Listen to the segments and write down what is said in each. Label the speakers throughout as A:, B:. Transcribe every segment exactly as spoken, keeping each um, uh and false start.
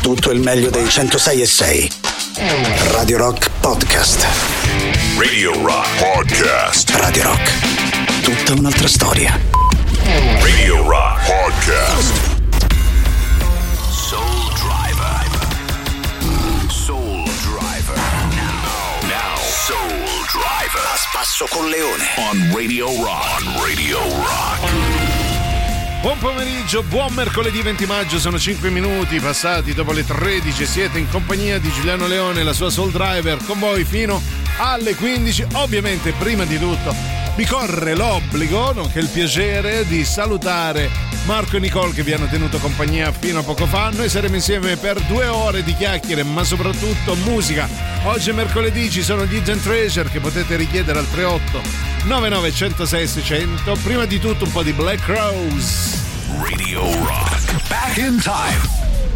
A: tutto il meglio dei centosei e sei. Radio Rock Podcast.
B: Radio Rock Podcast.
A: Radio Rock. Tutta un'altra storia.
B: Radio Rock Podcast.
C: Soul Driver. Soul Driver. Now, now. Soul Driver.
A: A spasso con Leone.
C: On Radio Rock. On Radio Rock.
D: Buon pomeriggio, buon mercoledì venti maggio, sono cinque minuti passati dopo le tredici, siete in compagnia di Giuliano Leone e la sua Soul Driver con voi fino alle quindici. Ovviamente prima di tutto mi corre l'obbligo, nonché il piacere di salutare Marco e Nicole che vi hanno tenuto compagnia fino a poco fa. Noi saremo insieme per due ore di chiacchiere, ma soprattutto musica. Oggi è mercoledì, ci sono gli Hidden Treasure che potete richiedere al tre otto nove nove uno zero sei sei zero zero. Prima di tutto un po' di Black Rose.
C: Radio Rock. Back in time.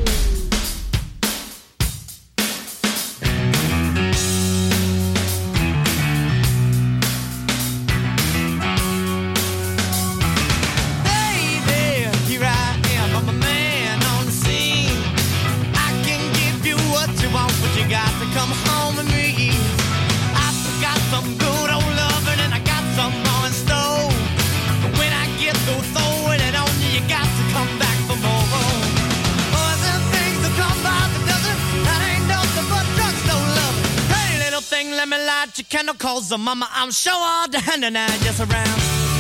E: Your chemicals, so mama, I'm sure all the hand and I just around.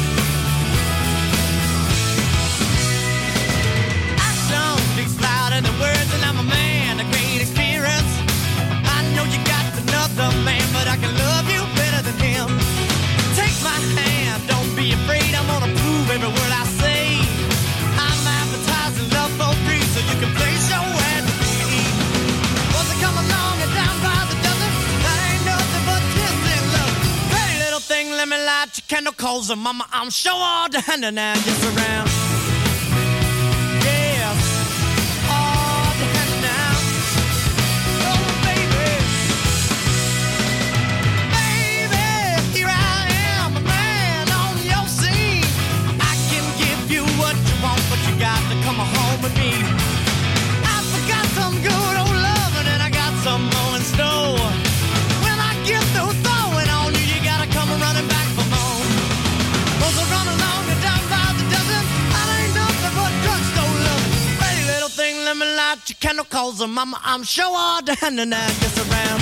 E: Action speaks louder than words, and I'm a man, a great experience. I know you got another man, but I can love you better than him. Take my hand, don't be afraid, I'm gonna prove every word I say. I'm advertising love for free, so you can place your ad with me. Once I come along and down by the dozen, that ain't nothing but thing, let me light your candle coals, and mama, I'm sure all the hand and I just around. Yeah, all the hand and now. Oh, baby, baby, here I am, a man on your scene. I can give you what you want, but you got to come home with me. I forgot some good old loving, and I got some more in store. When I get through throwing on you, you gotta come running back for more. Cause I run along and down by the dozen, I ain't nothing but drugstore love. Pretty little thing, let me light your candle, cause uh, mama, I'm sure all the hand and I just around.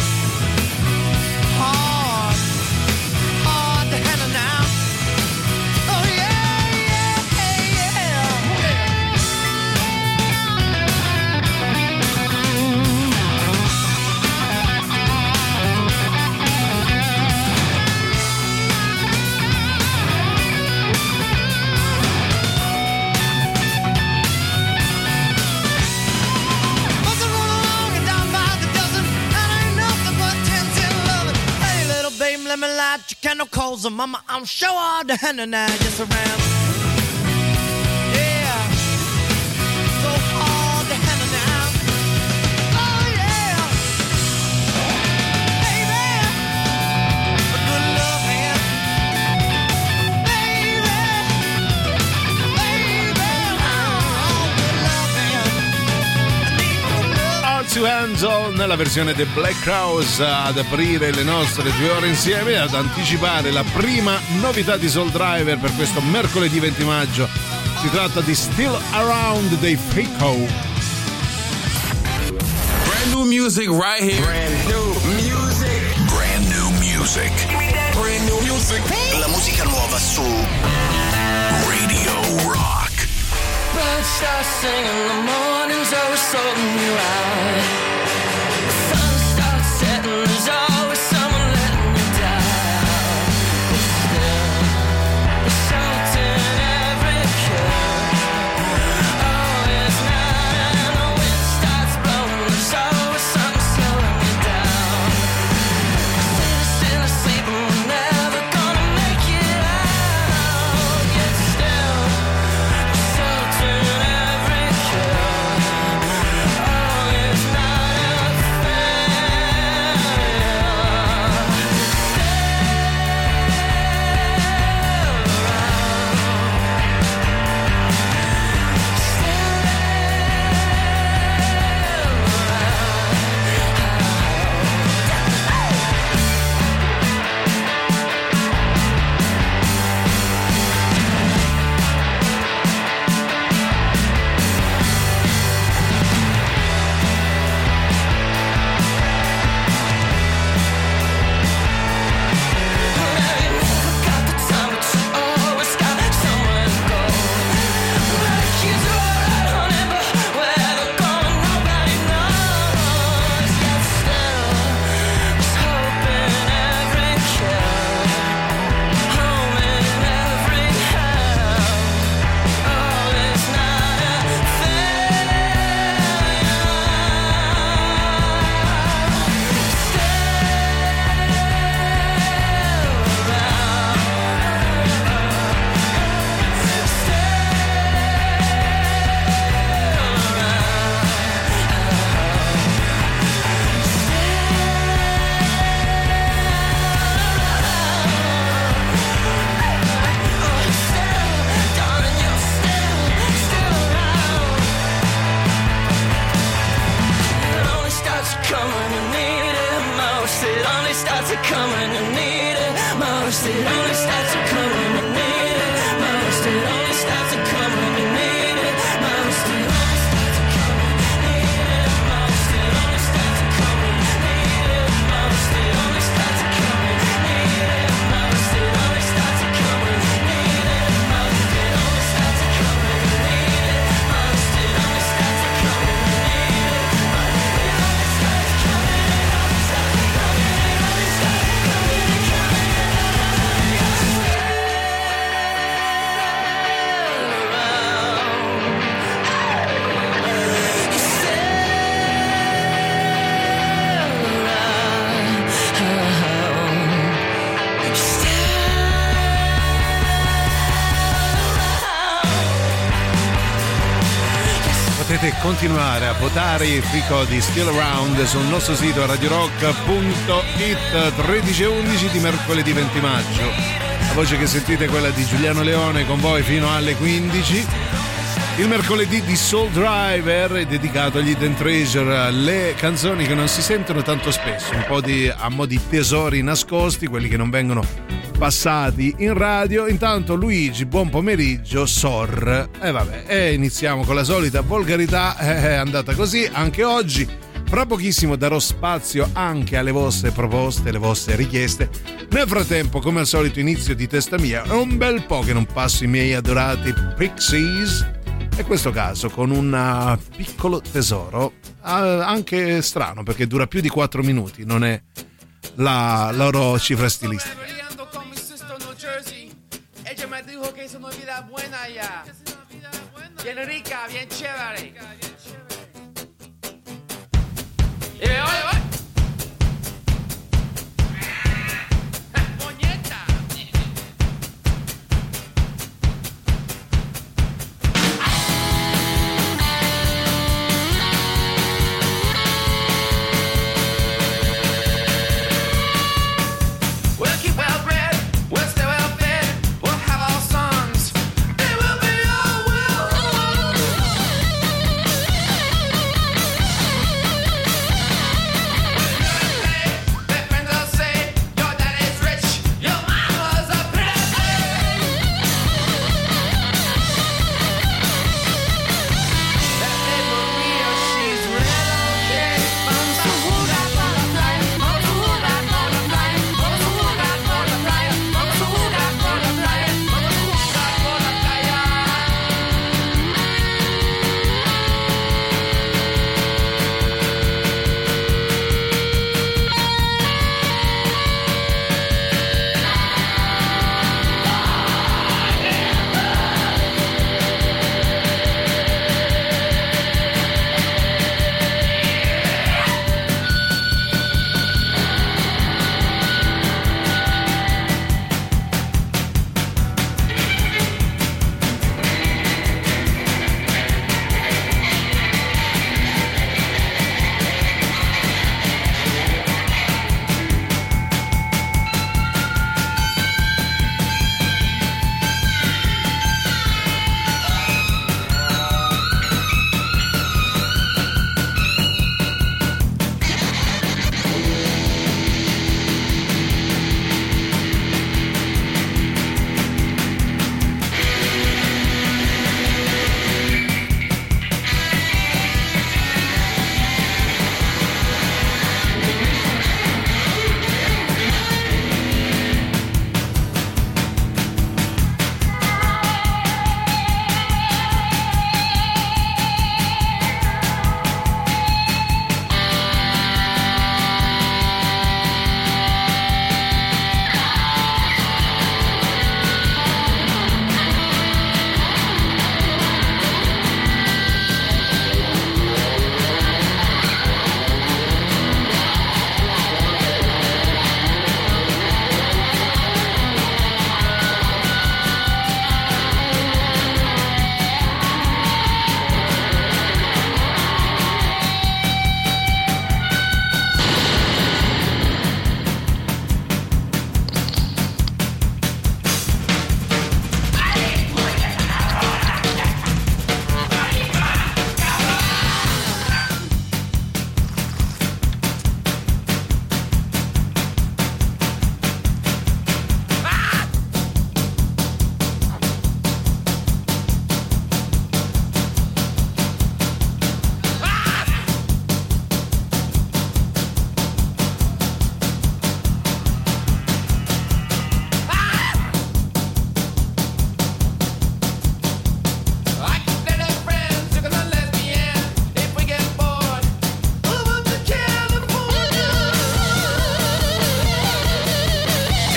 E: Hard, hard to handle now. Oh yeah, yeah, yeah. Let me light your candle coals, and mama, I'm sure all the hand and I just around. Yeah, so hard to handle now. Oh yeah, baby, a good love hand, baby, baby, oh, good love hand. I need good love.
D: All Two Hands On nella versione The Black Crowes ad aprire le nostre due ore insieme, ad anticipare la prima novità di Soul Driver per questo mercoledì venti maggio. Si tratta di Still Around dei Faco.
F: Brand new music right here. Brand new music.
C: Brand new music.
F: Brand new music.
A: La musica nuova su
C: Radio Rock.
G: Birds start singing in the mornings, always sorting you out. The sun starts setting, there's always someone letting you down. But still, there's salt in every cure. Oh, it's night and the wind starts blowing, there's always something slowing you down. Still, still asleep and we're never gonna make it out. Yet still, there's salt in every cure. Oh, it's night. only starts to come when you need it most. It only starts to come when you need it most. It only starts to come when you need it most. It only starts to come when you need it most. It only starts to come when you need it most. It only starts to come when you need it most. It only starts to come when you need it most. It only starts to come when you need it most. It only starts to come when you need it most. It only starts to come when it only starts to come when it only starts to come when it come when it
D: Potete continuare a votare i free codi Still Around sul nostro sito radio rock punto it. Tredici e undici di mercoledì venti maggio. La voce che sentite è quella di Giuliano Leone, con voi fino alle quindici. Il mercoledì di Soul Driver è dedicato agli Hidden Treasure, le canzoni che non si sentono tanto spesso, un po' di, a mo' di tesori nascosti, quelli che non vengono passati in radio. Intanto Luigi, buon pomeriggio, Sor. E eh vabbè, e iniziamo con la solita volgarità, è andata così anche oggi. Fra pochissimo darò spazio anche alle vostre proposte, alle vostre richieste. Nel frattempo, come al solito, inizio di testa mia. È un bel po' che non passo i miei adorati Pixies, e in questo caso con un piccolo tesoro, anche strano perché dura più di quattro minuti, non è la loro cifra stilistica.
H: Ella me dijo que es una vida buena ya, bien rica, bien chévere. Y oye, oye. Moñeta. We'll keep well bred, we'll stay well fed, we'll have our songs, it will be all well.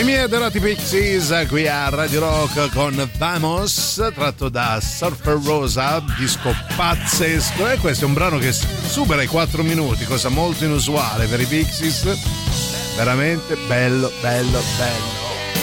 D: miei adorati Pixies qui a Radio Rock con Vamos, tratto da Surfer Rosa, disco pazzesco, e questo è un brano che supera i quattro minuti, cosa molto inusuale per i Pixies, veramente bello, bello, bello.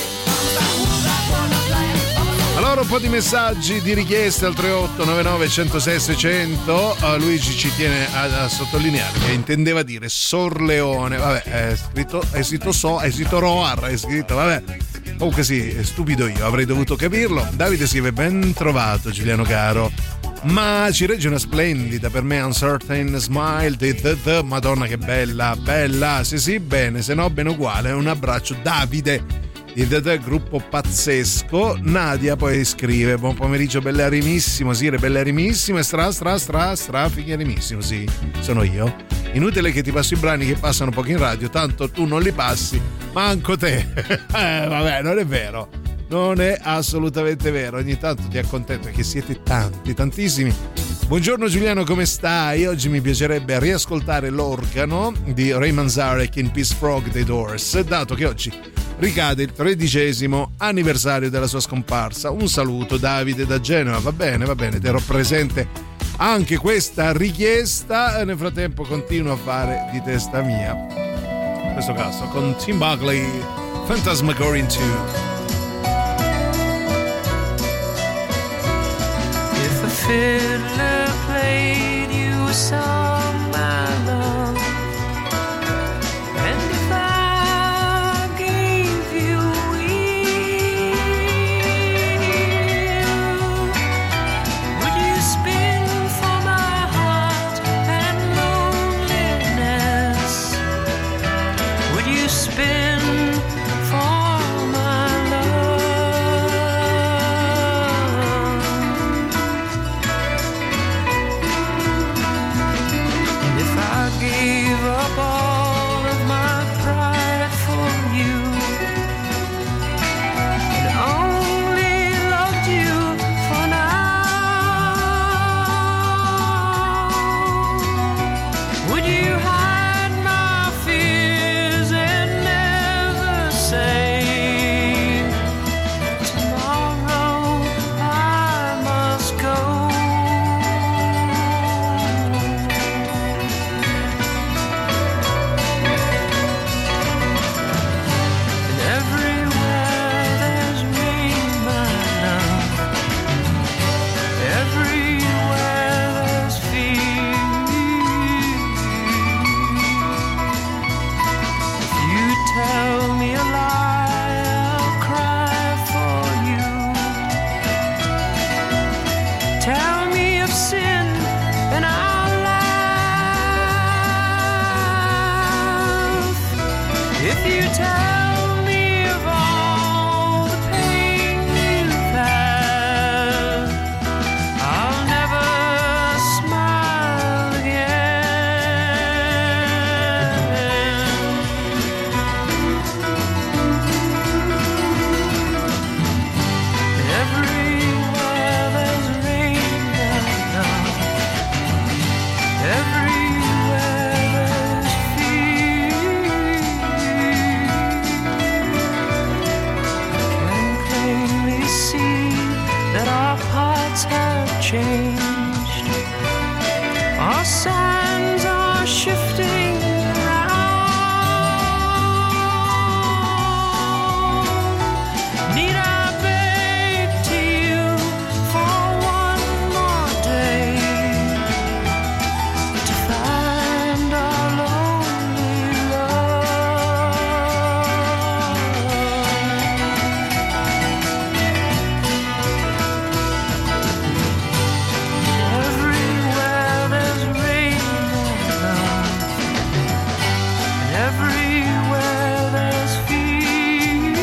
D: Allora, un po' di messaggi, di richieste al tre otto nove nove uno zero sei sei zero zero. uh, Luigi ci tiene a, a sottolineare che intendeva dire Sorleone, vabbè, è scritto esito so, esito roar, è scritto, vabbè. Comunque sì, è stupido io, avrei dovuto capirlo. Davide scrive: ben trovato Giuliano caro, ma ci regge una splendida, per me Uncertain Smile di The The. Madonna che bella, bella, se sì bene, se no bene uguale. Un abbraccio Davide di The The, gruppo pazzesco. Nadia poi scrive: buon pomeriggio bellerimissimo, sì, bellerimissimo e stra stra stra stra figherimissimo, sì, sono io. Inutile che ti passo i brani che passano poco in radio, tanto tu non li passi, manco te. eh, vabbè, non è vero, non è assolutamente vero, ogni tanto ti accontento che siete tanti, tantissimi. Buongiorno Giuliano, come stai? Oggi mi piacerebbe riascoltare l'organo di Ray Manzarek in Peace Frog dei Doors, dato che oggi ricade il tredicesimo anniversario della sua scomparsa. Un saluto Davide da Genova. Va bene, va bene, terrò presente anche questa richiesta. Nel frattempo continuo a fare di testa mia, in questo caso con Tim Buckley, Phantasmagoria due.
G: If a fiddler played you a song, my love, and if I gave you a ear, would you spin for my heart and loneliness? Would you spin for my love? And if I gave up all of my pride for you and only loved you for now, would you hide my fears and never say, tomorrow I must go? And everywhere there's rain, my love, everywhere there's fear. If you tell me a lie, I'll cry for you. Tell me of sin and I'll laugh. If you tell me of all the pain you've had, I'll never smile again. Everywhere there's rain, my love, everywhere there's fear. I can plainly see that our hearts have changed. Our sands are shifting around. Need I beg to you for one more day to find our lonely love? Everywhere there's rain, my love, and everywhere there's fear.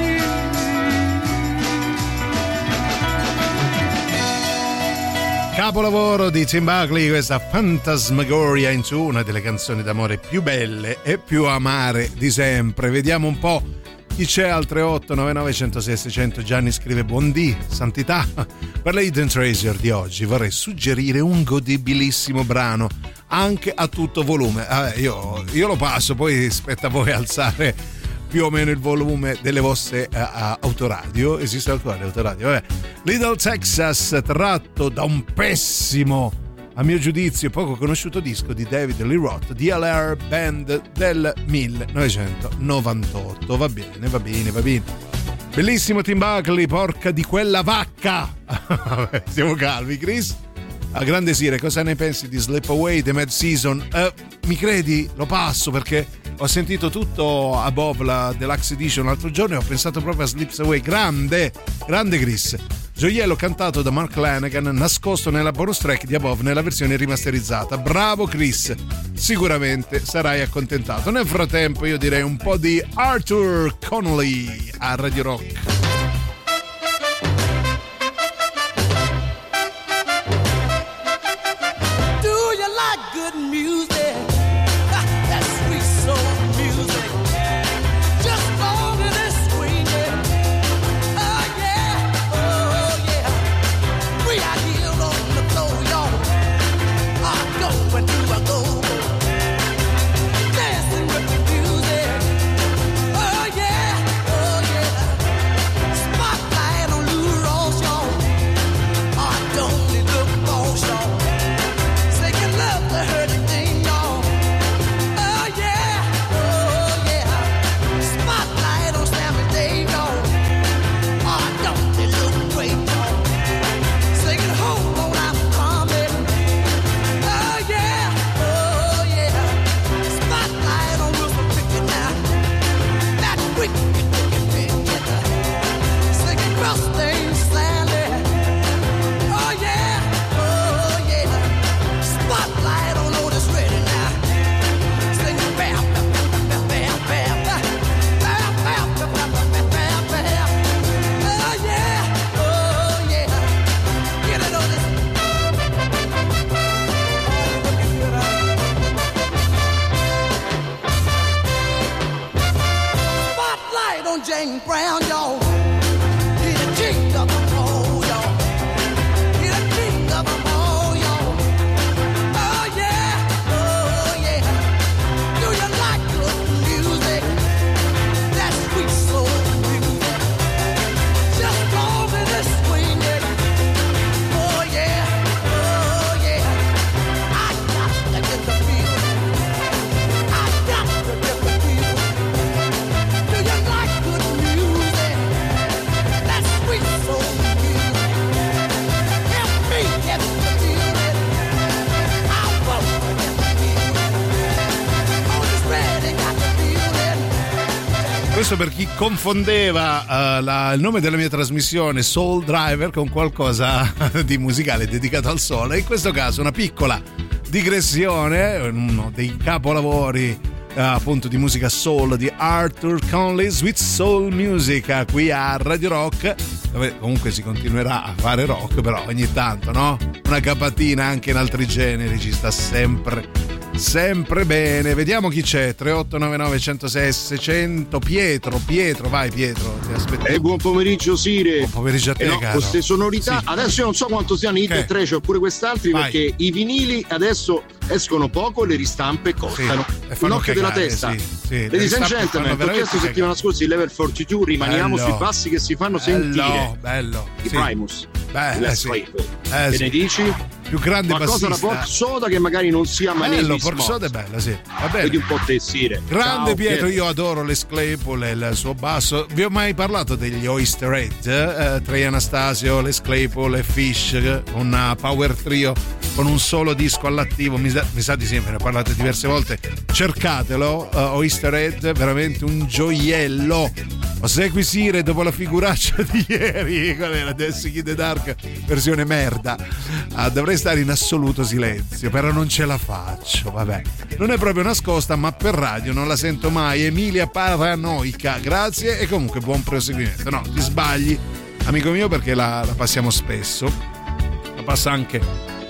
D: Capolavoro di Tim Buckley, questa Phantasmagoria in due, una delle canzoni d'amore più belle e più amare di sempre. Vediamo un po' chi c'è al tre otto nove nove uno zero sei sei zero zero. Gianni scrive: buondì, santità, per la Hidden Treasure di oggi vorrei suggerire un godibilissimo brano anche a tutto volume. Vabbè, io, io lo passo, poi spetta a voi alzare più o meno il volume delle vostre uh, uh, autoradio. Esiste ancora l'autoradio? Vabbè. Little Texas, tratto da un pessimo, a mio giudizio, poco conosciuto disco di David Lee Roth, D L R Band del millenovecentonovantotto. Va bene, va bene, va bene. Bellissimo Tim Buckley, porca di quella vacca. Siamo calmi, Chris. A grande Sire, cosa ne pensi di Slip Away, The Mad Season? Uh, mi credi? Lo passo perché ho sentito tutto Above la Deluxe Edition l'altro giorno e ho pensato proprio a Slips Away. Grande, grande Chris. Gioiello cantato da Mark Lanegan, nascosto nella bonus track di Above nella versione rimasterizzata. Bravo Chris, sicuramente sarai accontentato. Nel frattempo io direi un po' di Arthur Connolly a Radio Rock. Per chi confondeva uh, la, il nome della mia trasmissione Soul Driver con qualcosa di musicale dedicato al soul, e in questo caso una piccola digressione, uno dei capolavori uh, appunto di musica soul di Arthur Conley, Sweet Soul Music, qui a Radio Rock, dove comunque si continuerà a fare rock, però ogni tanto, no? Una capatina anche in altri generi ci sta sempre sempre bene. Vediamo chi c'è. tre otto nove nove uno zero sei seicento. Pietro, Pietro, vai Pietro, ti aspetto.
I: E eh, buon pomeriggio Sire.
D: Buon pomeriggio a te,
I: eh no,
D: caro.
I: Queste sonorità, sì. Adesso io non so quanto siano i hit e tre, c'ho pure quest'altri, vai. Perché i vinili adesso escono poco e le ristampe costano.
D: Sì,
I: un occhio della testa.
D: Sì, sì.
I: Ladies and gentlemen, ho chiesto settimana scorsa il level quarantadue, rimaniamo bello. Sui passi che si fanno
D: bello,
I: sentire.
D: Bello,
I: I
D: sì.
I: Primus.
D: Beh, sì.
I: Eh,
D: che
I: sì. ne dici?
D: Più grande
I: qualcosa
D: bassista.
I: da Pork Soda che magari non sia
D: bello, Pork Soda è bella, sì. Va bene.
I: Vedi un po' te, Sire.
D: Grande
I: Ciao,
D: Pietro,
I: Pietro,
D: io adoro Les Claypool e il suo basso. Vi ho mai parlato degli Oyster Head? Eh, Trey Anastasio, Les Claypool e Fish, un power trio con un solo disco all'attivo. Mi sa, mi sa di sì, me ne parlate diverse volte. Cercatelo, uh, Oyster Head, veramente un gioiello. Osegui Sire dopo la figuraccia di ieri, qual era Dancing in the Dark versione merda. Ah, dovrei stare in assoluto silenzio, però non ce la faccio, vabbè. Non è proprio nascosta, ma per radio non la sento mai. Emilia Paranoica, grazie e comunque buon proseguimento. No, ti sbagli, amico mio, perché la, la passiamo spesso. La passa anche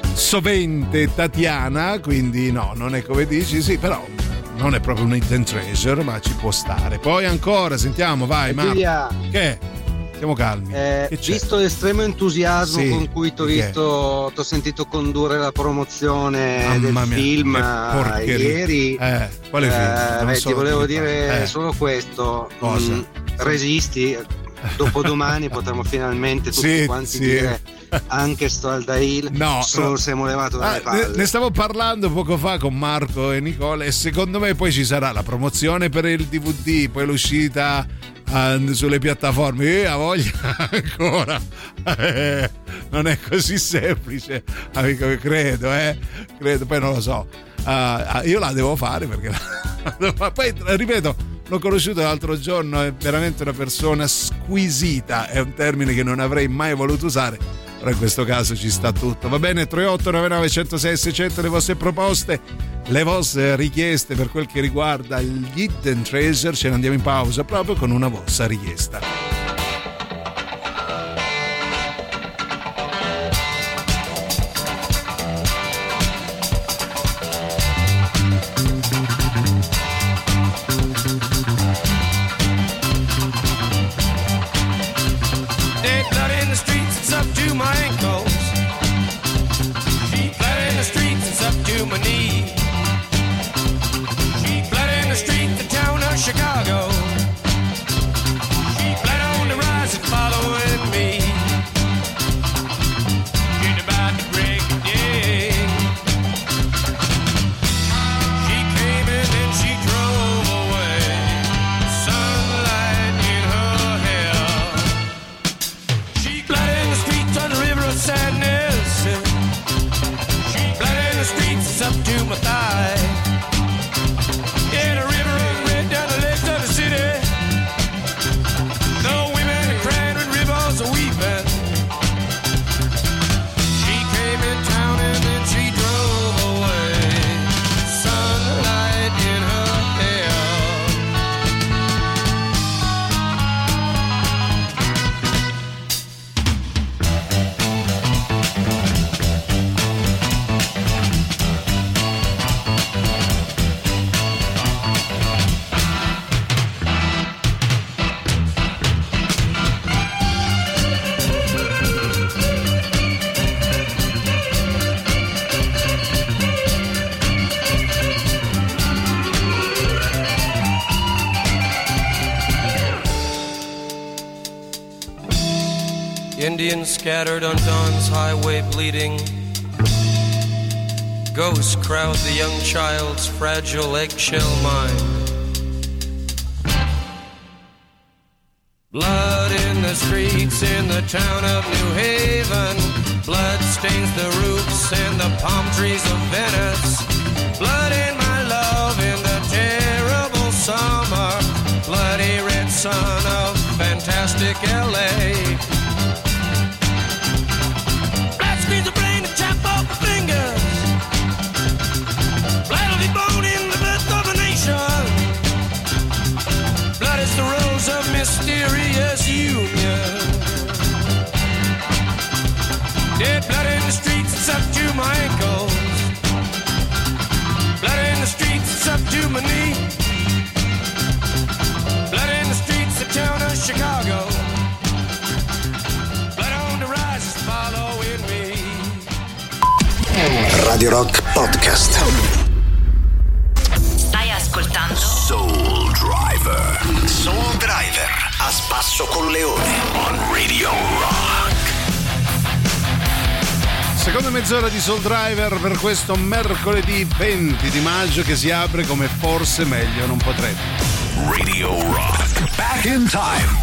D: sovente Tatiana, quindi no, non è come dici, sì, però non è proprio un hidden treasure, ma ci può stare. Poi ancora, sentiamo, vai, Marco. Che? Siamo calmi.
J: Eh, visto l'estremo entusiasmo
D: sì,
J: con cui ti ho visto, ti ho sentito condurre la promozione
D: Mamma
J: del
D: mia,
J: film ieri,
D: eh, quale film?
J: Eh, beh,
D: so
J: ti volevo
D: di
J: dire
D: eh.
J: solo questo.
D: Cosa?
J: Mm, resisti, dopodomani potremo finalmente tutti
D: sì,
J: quanti
D: sì.
J: dire anche sto Aldail,
D: no,
J: solo
D: no.
J: siamo levato dalle
D: Ah,
J: palle.
D: ne, ne stavo parlando poco fa con Marco e Nicola e secondo me poi ci sarà la promozione per il D V D, poi l'uscita uh, sulle piattaforme. Eh, a voglia ancora. Eh, non è così semplice, amico, credo, eh. Credo, poi non lo so. Uh, io la devo fare perché la... poi ripeto, l'ho conosciuto l'altro giorno, è veramente una persona squisita, è un termine che non avrei mai voluto usare, però in questo caso ci sta tutto. Va bene, tre otto nove nove uno zero sei seicento, le vostre proposte, le vostre richieste per quel che riguarda gli Hidden Treasure. Ce ne andiamo in pausa proprio con una vostra richiesta.
E: Chicago. She flat on the rise and following me. She's about to break a day. She came in and she drove away. Sunlight in her hair. She flat in the streets on the river of sadness. She flat in the streets, it's up to my thigh. Indians scattered on dawn's highway bleeding. Ghosts crowd the young child's fragile eggshell mind. Blood in the streets in the town of New Haven. Blood stains the roofs and the palm trees of Venice. Blood in my love in the terrible summer. Bloody red sun of fantastic L A. Screens the brain to chop off the fingers. Blood will be blown in the birth of a nation. Blood is the rose of mysterious union. Dead blood in the streets, it's up to my ankles. Blood in the streets, it's up to my knee. Blood in the streets, the town of Chicago. Blood on the rise is following me.
A: Radio Rock Podcast.
K: Stai ascoltando
C: Soul Driver.
A: Soul Driver a spasso con Leone
C: On Radio Rock.
D: Seconda mezz'ora di Soul Driver per questo mercoledì venti di maggio che si apre come forse meglio non potrebbe.
C: Radio Rock. Back in time.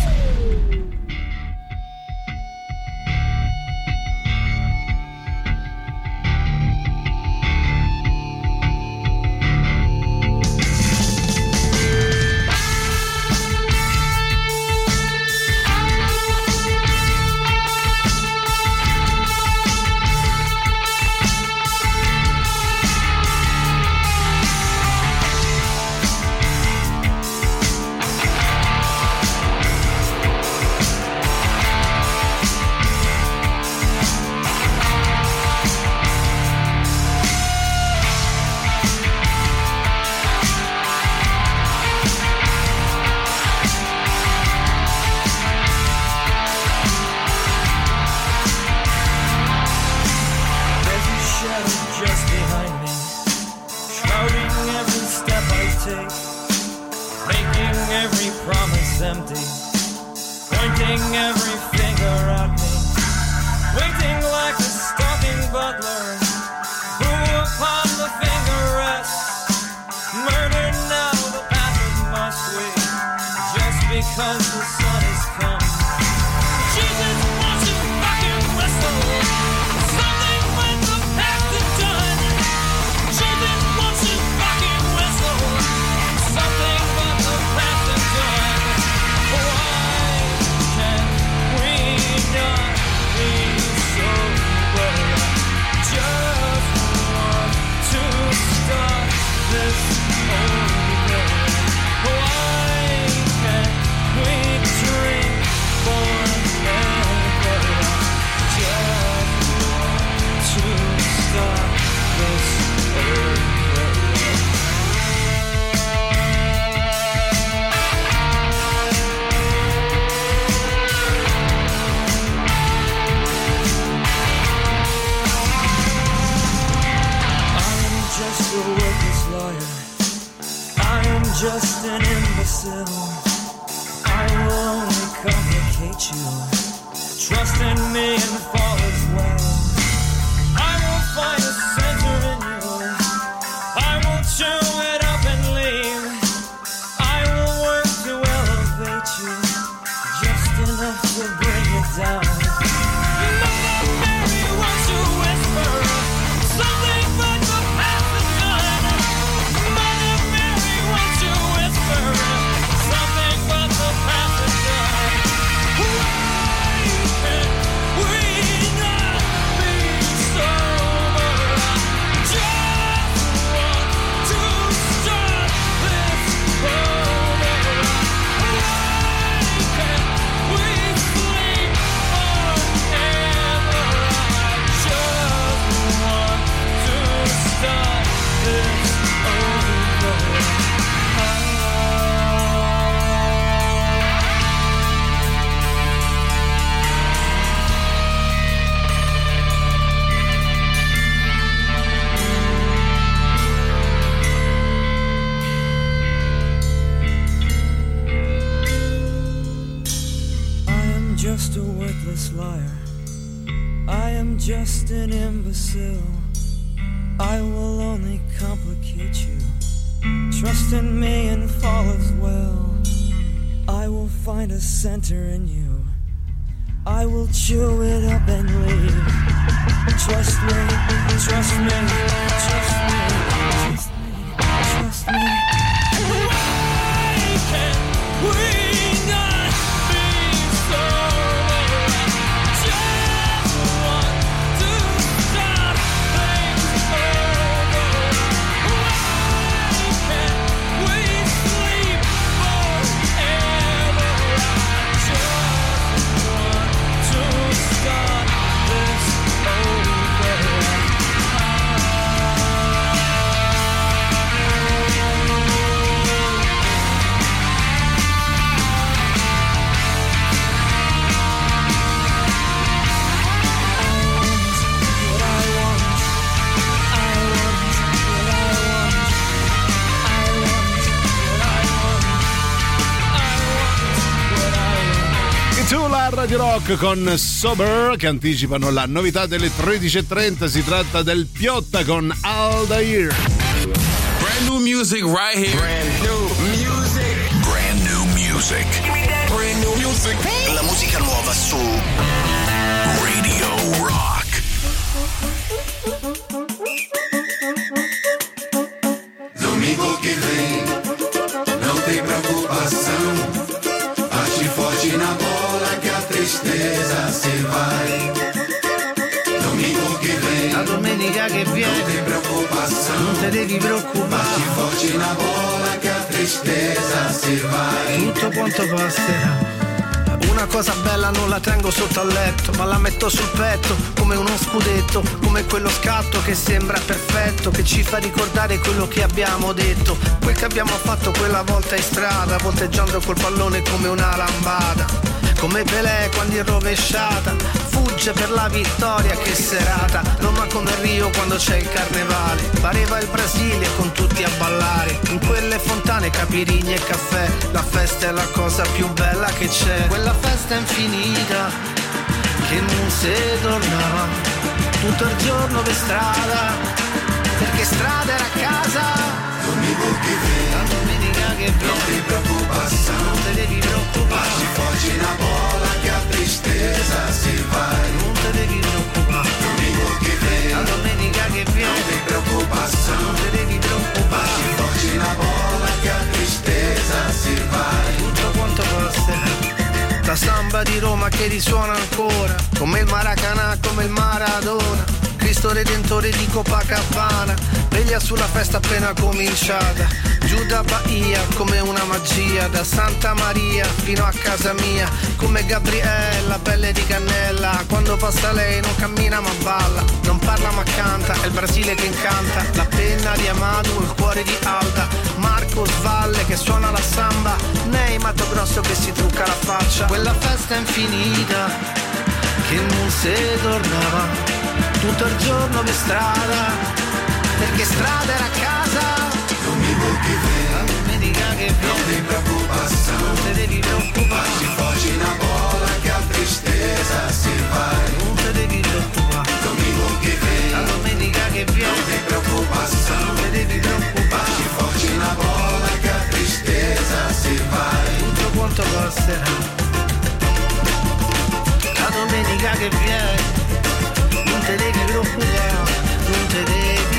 G: take, making every promise empty, pointing every finger at me, waiting like a stalking butler who upon the finger rests, murdered now the path of my way, just because the sun has come. Jesus wants to fucking wrestle something when the past is done. Jesus wants to fucking wrestle something when the past is done. Why can't we not be sober? Just want to start this over. Why can't we drink forever? Just want to start this over. Just a worthless lawyer, I am just an imbecile. I will only complicate you. Trust in me and fall as well. I will find a center in you. I will chew it up and leave. I will work to elevate you, just enough to bring it down. Mother Mary wants to whisper something but the past is done. Mother Mary wants to whisper something but the past is done. Why can't we not be sober? Just want to start this over. Why can't we sleep forever? I just want to start this over. I am just a worthless liar. I am just an imbecile. I will only complicate you. Trust in me and fall as well. I will find a center in you. I will chew it up and leave. Trust me, trust me, trust me, trust me, trust me. Why can't we not be sober? Just want to start things over. Why can't we sleep forever? I just want to start this over.
D: Sulla Radio Rock con Sober, che anticipano la novità delle tredici e trenta. Si tratta del Piotta con Aldair.
F: Brand new music right here. Brand new music.
C: Brand new music.
F: Brand new music.
A: La musica nuova su
C: Radio Rock.
K: Domingo que vem, não tem preocupação. Bate forte na bola que a tristeza se vai. Domingo que vem,
H: la domenica che viene,
K: non tem preocupação.
H: non te devi preoccupare.
K: Bate forte na bola che a tristeza se vai.
H: Tutto quanto passerà.
L: Una cosa bella non la tengo sotto al letto, ma la metto sul petto come uno scudetto, come quello scatto che sembra perfetto, che ci fa ricordare quello che abbiamo detto, quel che abbiamo fatto quella volta in strada, volteggiando col pallone come una lambada, come Pelé quando in rovesciata fugge per la vittoria. Che serata, Roma come Rio quando c'è il carnevale, pareva il Brasile con tutti a ballare in quelle fontaine pane, capirigni e caffè. La festa è la cosa più bella che c'è. Quella festa infinita che non si torna, tutto il giorno per strada, perché strada era casa.
K: Domingo che viene,
L: la domenica che viene,
K: non ti preoccupa,
L: non te devi preoccupare.
K: Ci foggi una bola che a tristeza si vai,
L: non te devi preoccupare.
K: Domingo che viene,
L: la domenica che viene,
K: non ti preoccupa,
L: non te devi preoccupare.
K: Ci foggi una bola che a tristeza si vai,
L: tutto quanto costerà. La samba di Roma che risuona ancora, come il Maracanã, come il Maradona. Cristo Redentore di Copacabana, veglia sulla festa appena cominciata. Giù da Bahia come una magia, da Santa Maria fino a casa mia. Come Gabriella, pelle di cannella, quando passa lei non cammina ma balla. Non parla ma canta, è il Brasile che incanta. La penna di Amado, il cuore di Alda. Marcos Valle che suona la samba. Ney Mato Grosso che si trucca la faccia. Quella festa infinita che non si tornava, tutto il giorno per strada, perché strada era casa.
K: Domingo che viene,
L: la domenica che viene,
K: non ti preoccupa,
L: non te devi preoccupare.
K: Ci foggi una bola che a tristeza si vai,
L: non te devi preoccupare.
K: Domingo che viene,
L: la domenica che viene,
K: non ti preoccupa,
L: non te devi preoccupare.
K: Ci foggi una bola che a tristeza si vai,
L: tutto quanto costerà. La domenica che viene, non te devi preoccupare, non te devi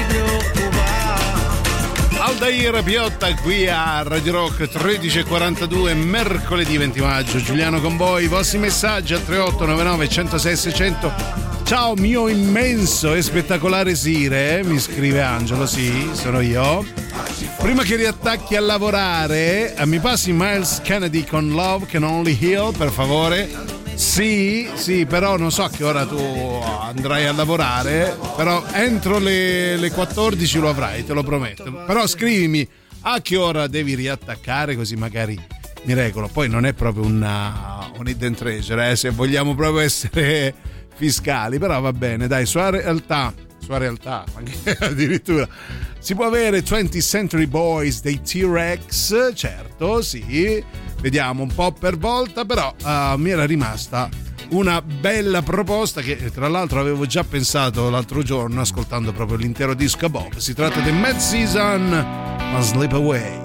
L: preoccupare.
D: Aldair Piotta qui a Radio Rock tredici e quarantadue, mercoledì venti maggio. Giuliano con voi, i vostri messaggi a tre otto nove nove uno zero sei sei zero zero. Ciao mio immenso e spettacolare Sire, mi scrive Angelo, sì, sono io. Prima che riattacchi a lavorare, mi passi Miles Kennedy con Love Can Only Heal, per favore? Sì, sì, però non so a che ora tu andrai a lavorare, però entro le, le quattordici lo avrai, te lo prometto. Però scrivimi a che ora devi riattaccare, così magari mi regolo. Poi non è proprio una, un hidden treasure, eh, se vogliamo proprio essere fiscali, però va bene, dai, sua realtà, sua realtà, anche addirittura. Si può avere twentieth Century Boys dei T-Rex, certo, sì. Vediamo un po' per volta, però uh, mi era rimasta una bella proposta che tra l'altro avevo già pensato l'altro giorno ascoltando proprio l'intero disco a Bob. Si tratta di Mad Season, ma Slip Away.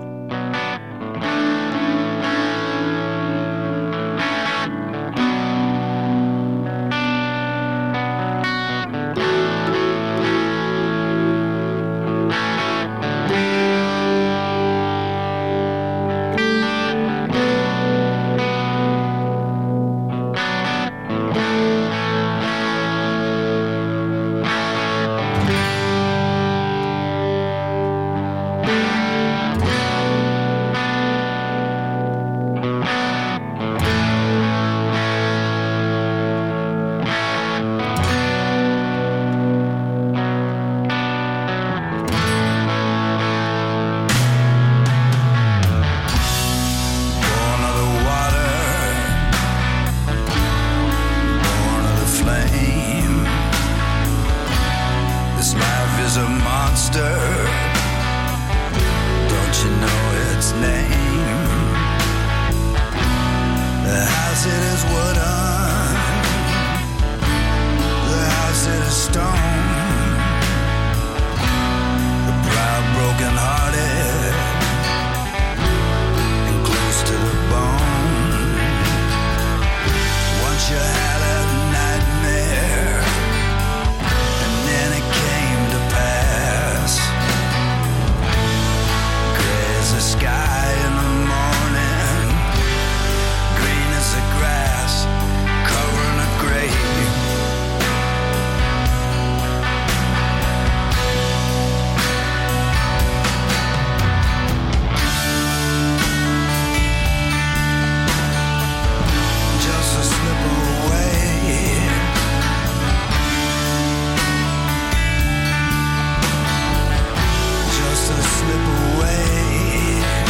K: slip away.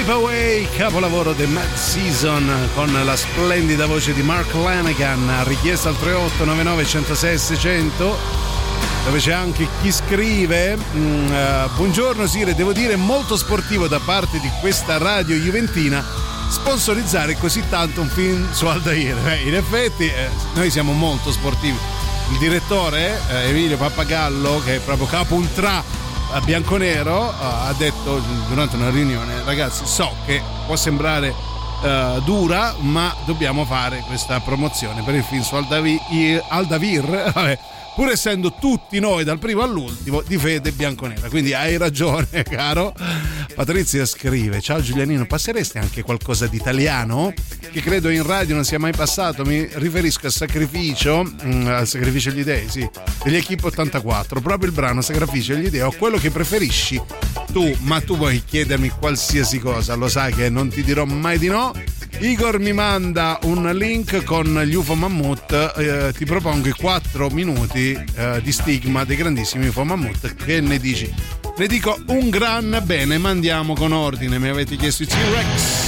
D: Away, capolavoro The Mad Season con la splendida voce di Mark Lanegan, richiesta al tre otto nove nove uno zero sei sei zero zero, dove c'è anche chi scrive mm, uh, buongiorno Sire, devo dire molto sportivo da parte di questa radio juventina sponsorizzare così tanto un film su Aldair. Eh, in effetti eh, noi siamo molto sportivi. Il direttore eh, Emilio Pappagallo, che è proprio capo ultra a bianconero, ha detto durante una riunione: ragazzi, so che può sembrare uh, dura, ma dobbiamo fare questa promozione per il film su Aldair, Aldair vabbè, pur essendo tutti noi dal primo all'ultimo di fede bianconera. Quindi hai ragione, caro. Patrizia scrive: ciao Giulianino, passeresti anche qualcosa di italiano che credo in radio non sia mai passato? Mi riferisco al sacrificio mh, al sacrificio agli dei, sì, degli Equipe ottantaquattro, proprio il brano Sacrificio agli dei, o quello che preferisci tu, ma tu vuoi chiedermi qualsiasi cosa, lo sai che non ti dirò mai di no. Igor mi manda un link con gli U F O Mammut, eh, ti propongo i quattro minuti eh, di Stigma dei grandissimi U F O Mammut. Che ne dici? Ne dico un gran bene, ma andiamo con ordine. Mi avete chiesto i T-Rex.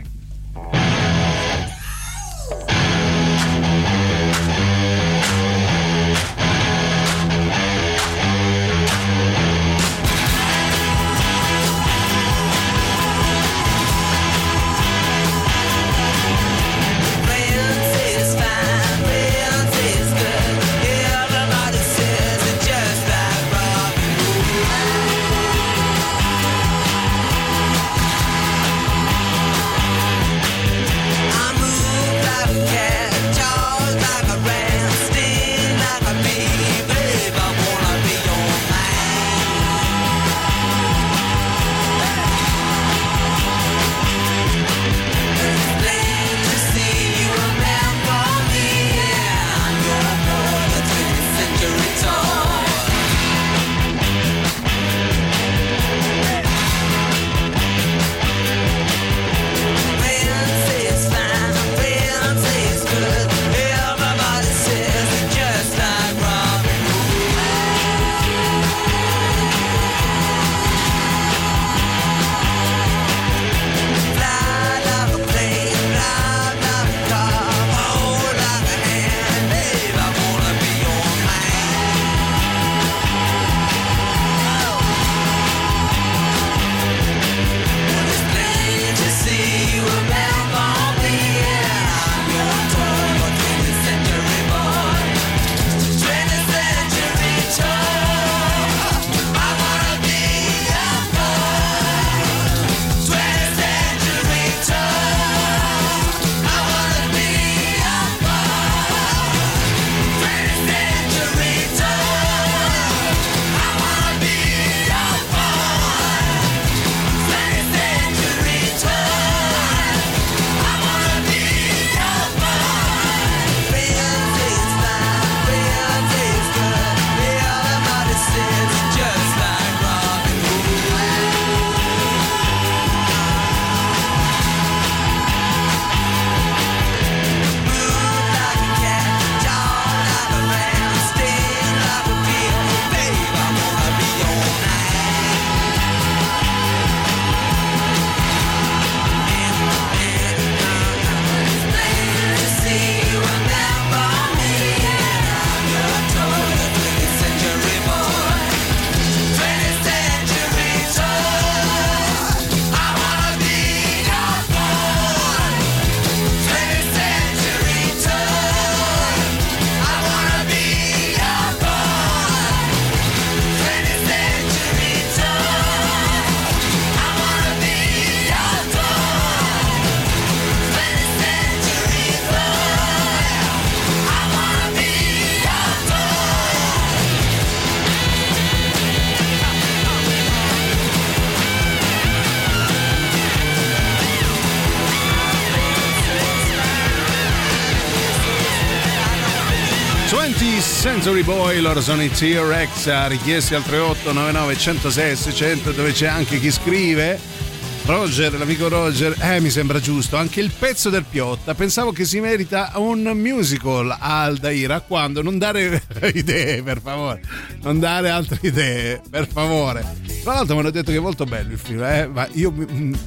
D: Sensory Boy, loro sono i T-Rex, richiesti al tre otto nove nove uno zero sei sei zero zero, dove c'è anche chi scrive. Roger, l'amico Roger, eh mi sembra giusto, anche il pezzo del Piotta, pensavo che si merita un musical a Aldair, quando non dare idee, per favore, non dare altre idee, per favore. Tra l'altro mi hanno detto che è molto bello il film, eh? Ma io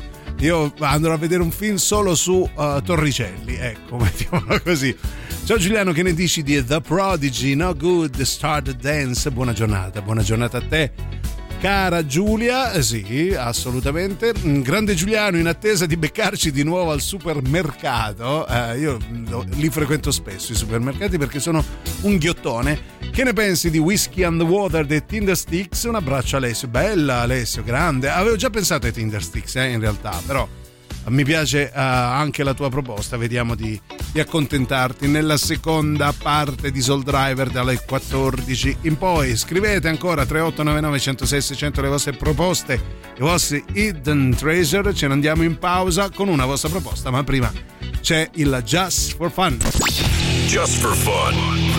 D: io andrò a vedere un film solo su uh, Torricelli, ecco, mettiamola così. Ciao Giuliano, che ne dici di The Prodigy, No Good, Start the Dance? Buona giornata, buona giornata a te, cara Giulia. Sì, assolutamente. Grande Giuliano, in attesa di beccarci di nuovo al supermercato. Eh, io li frequento spesso i supermercati perché sono un ghiottone. Che ne pensi di Whiskey on the Water dei Tindersticks? Un abbraccio Alessio. Bella Alessio, grande. Avevo già pensato ai Tindersticks, eh, in realtà, però mi piace uh, anche la tua proposta. Vediamo di, di accontentarti nella seconda parte di Soul Driver dalle quattordici in poi. Scrivete ancora tre otto nove nove uno zero sei sei zero zero le vostre proposte, i vostri Hidden Treasure. Ce ne andiamo in pausa con una vostra proposta, ma prima c'è il Just for Fun.
B: Just for Fun.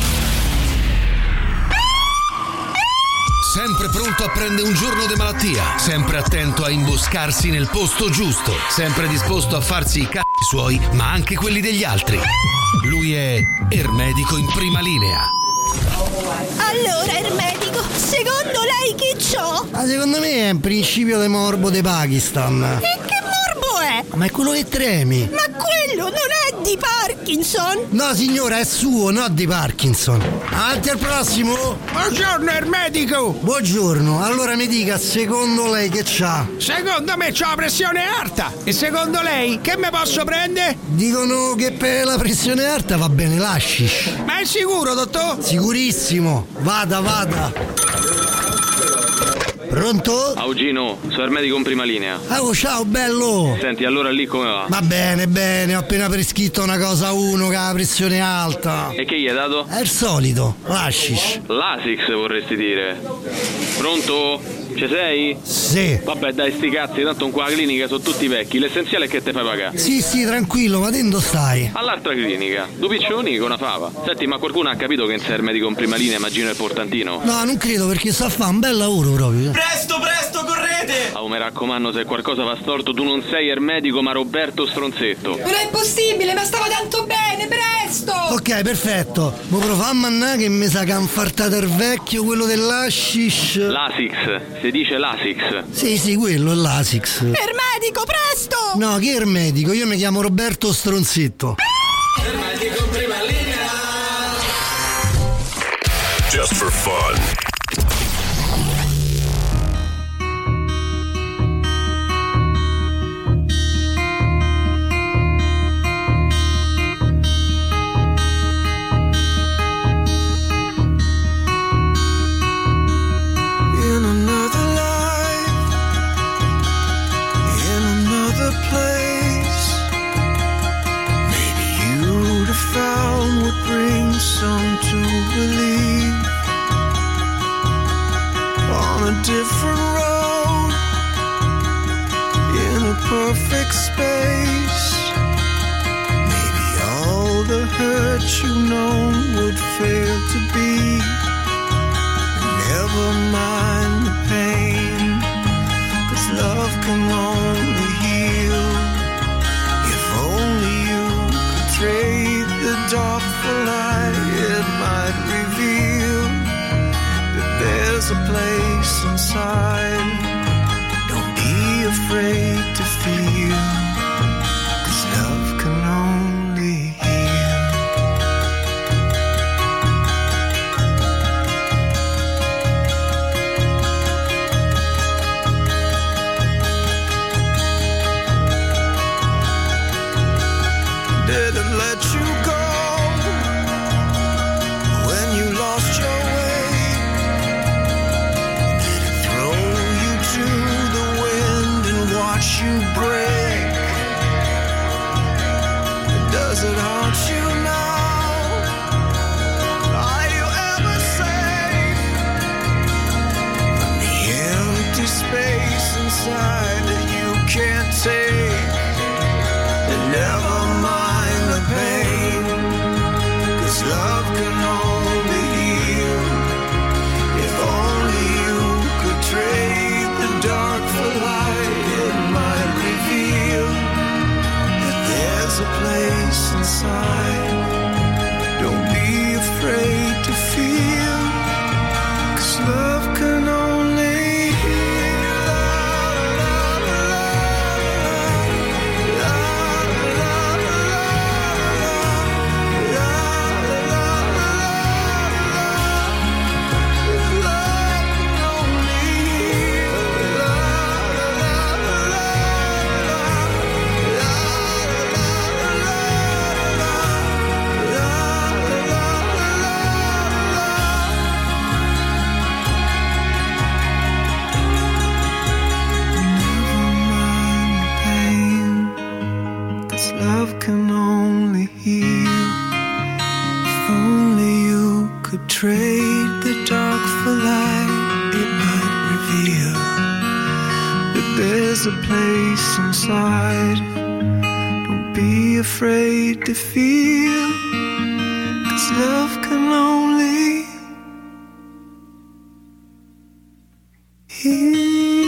C: Sempre pronto a prendere un giorno di malattia, sempre attento a imboscarsi nel posto giusto, sempre disposto a farsi i c***i suoi, ma anche quelli degli altri. Lui è Ermedico in prima linea.
M: Allora, Ermedico, secondo lei chi c'ho?
N: Ma secondo me è un principio di morbo di Pakistan.
M: E che morbo è?
N: Ma è quello che tremi.
M: Ma quello non è di Parkinson?
N: No signora, è suo, no di Parkinson. Avanti al prossimo.
O: Buongiorno Ermedico.
N: Buongiorno, allora mi dica, secondo lei che c'ha?
O: Secondo me c'ho la pressione alta. E secondo lei che me posso prendere?
N: Dicono che per la pressione alta va bene l'hashish.
O: Ma è sicuro, dottor?
N: Sicurissimo, vada, vada. Pronto?
P: Augino, sono Ermedico in prima linea.
N: Oh, ciao bello.
P: Senti, allora lì come va?
N: Va bene, bene, ho appena prescritto una cosa a uno che ha la pressione alta.
P: E che gli hai dato?
N: È il solito, l'hashish.
P: L'Asix vorresti dire. Pronto? Ci sei?
N: Sì.
P: Vabbè dai sti cazzi, tanto in qua clinica sono tutti vecchi, l'essenziale è che te fai pagare.
N: Sì, sì, tranquillo, ma dove stai?
P: All'altra clinica, due piccioni con una fava. Senti, ma qualcuno ha capito che in sei Ermedico in prima linea, immagino il portantino?
N: No, non credo, perché sta a fare un bel lavoro proprio.
H: Presto, presto, correte!
P: Oh, mi raccomando, se qualcosa va storto, tu non sei Ermedico ma Roberto Stronzetto.
M: Non è possibile, ma stava tanto bene, presto!
N: Ok, perfetto. Mo profammo a na che mi sa che ha infartato il vecchio, quello dell'hashish.
P: L'Asix, si dice l'Asix.
N: Sì, sì, quello è l'Asix.
M: Ermedico, presto!
N: No, che Ermedico? Io mi chiamo Roberto Stronzetto.
K: Ermedico in prima linea.
B: Just for Fun.
Q: Some to believe on a different road in a perfect space. Maybe all the hurt you know would fail to be. Never mind the pain, 'cause love can only heal. If only you could trade the dark for light, it might reveal that there's a place inside. Don't be afraid to feel, 'cause love can only heal. Did it let you go? You break. Does it haunt you now? Are you ever safe from the empty space inside that you can't take? And never mind the pain. trade the dark for light, it might reveal that there's a place inside. Don't be afraid to feel, 'cause love can only heal.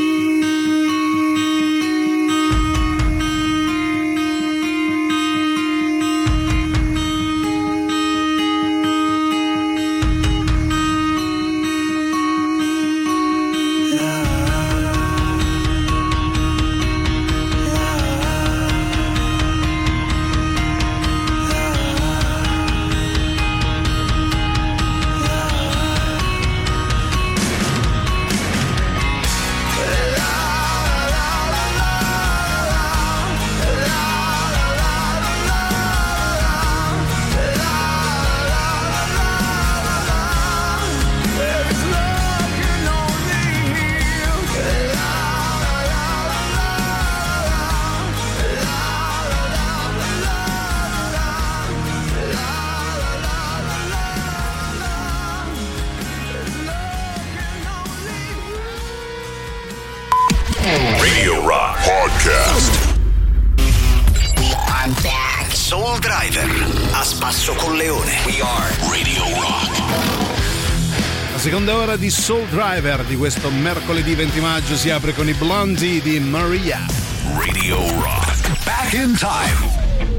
B: Radio Rock Podcast.
A: I'm back. Soul Driver. A spasso con Leone. We are Radio Rock.
D: La seconda ora di Soul Driver di questo mercoledì venti maggio si apre con i Blondie di Maria.
B: Radio Rock. Back in time.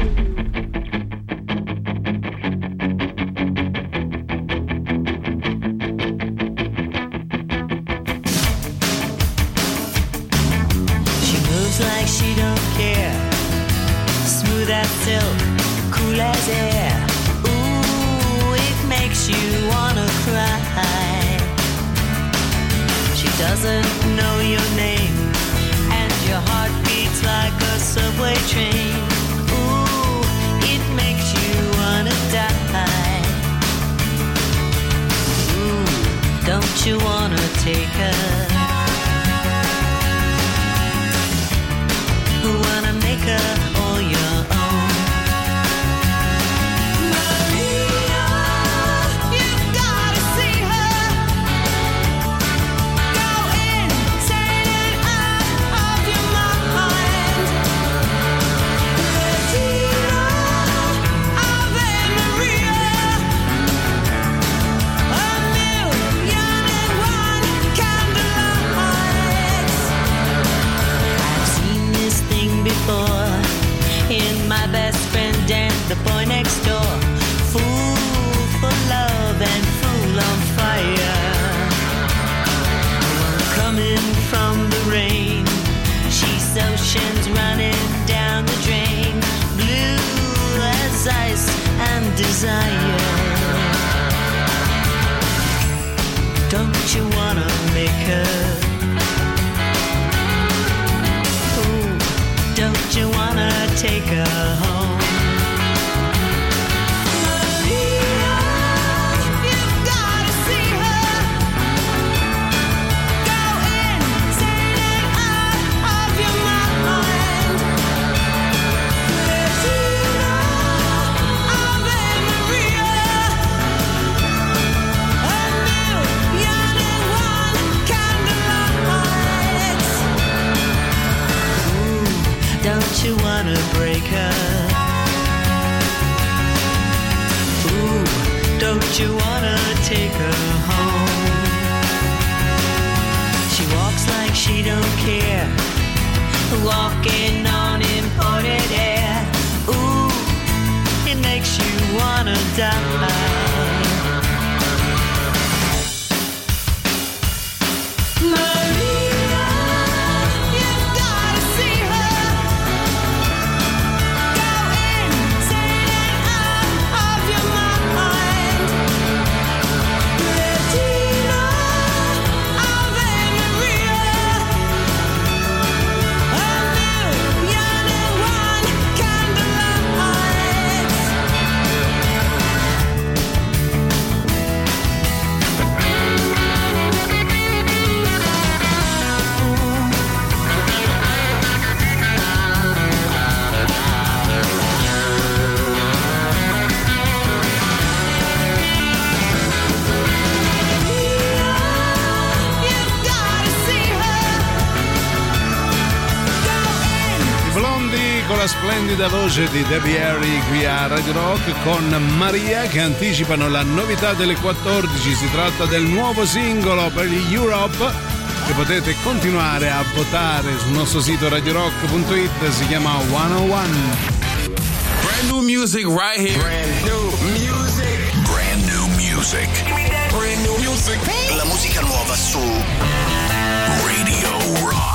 R: Like she don't care, smooth as silk, cool as air. Ooh, it makes you wanna cry. She doesn't know your name, and your heart beats like a subway train. Ooh, it makes you wanna die. Ooh, don't you wanna take her? Who wanna make her all your own? Maria, you've gotta see her. Go insane and out of your mind. Regina, Ave Maria. A million and one candlelights. I've seen this thing before in my best friend and the boy next door. Fool for love and fool on fire. Coming from the rain, she's oceans running down the drain. Blue as ice and desire. Don't you wanna make her? Don't you wanna take her home? Maria, you've gotta see her. Go insane and out of your mind. Regina, Ave Maria. A million and one candlelights. Don't you wanna break her? Ooh, don't you wanna take her home? She walks like she don't care, walking on imported air. Ooh, it makes you wanna die. Maria, you've gotta see her. Go insane and out of your mind. Regina, Ave Maria. A million and one candlelights.
D: splendida voce di Debbie Harry qui a Radio Rock con Maria, che anticipano la novità delle quattordici. Si tratta del nuovo singolo per gli Europe che potete continuare a votare sul nostro sito radio rock punto it. Si chiama centouno.
F: Brand new music right here. Brand new music.
B: Brand new music.
F: Brand new music.
A: La musica nuova su
B: Radio Rock.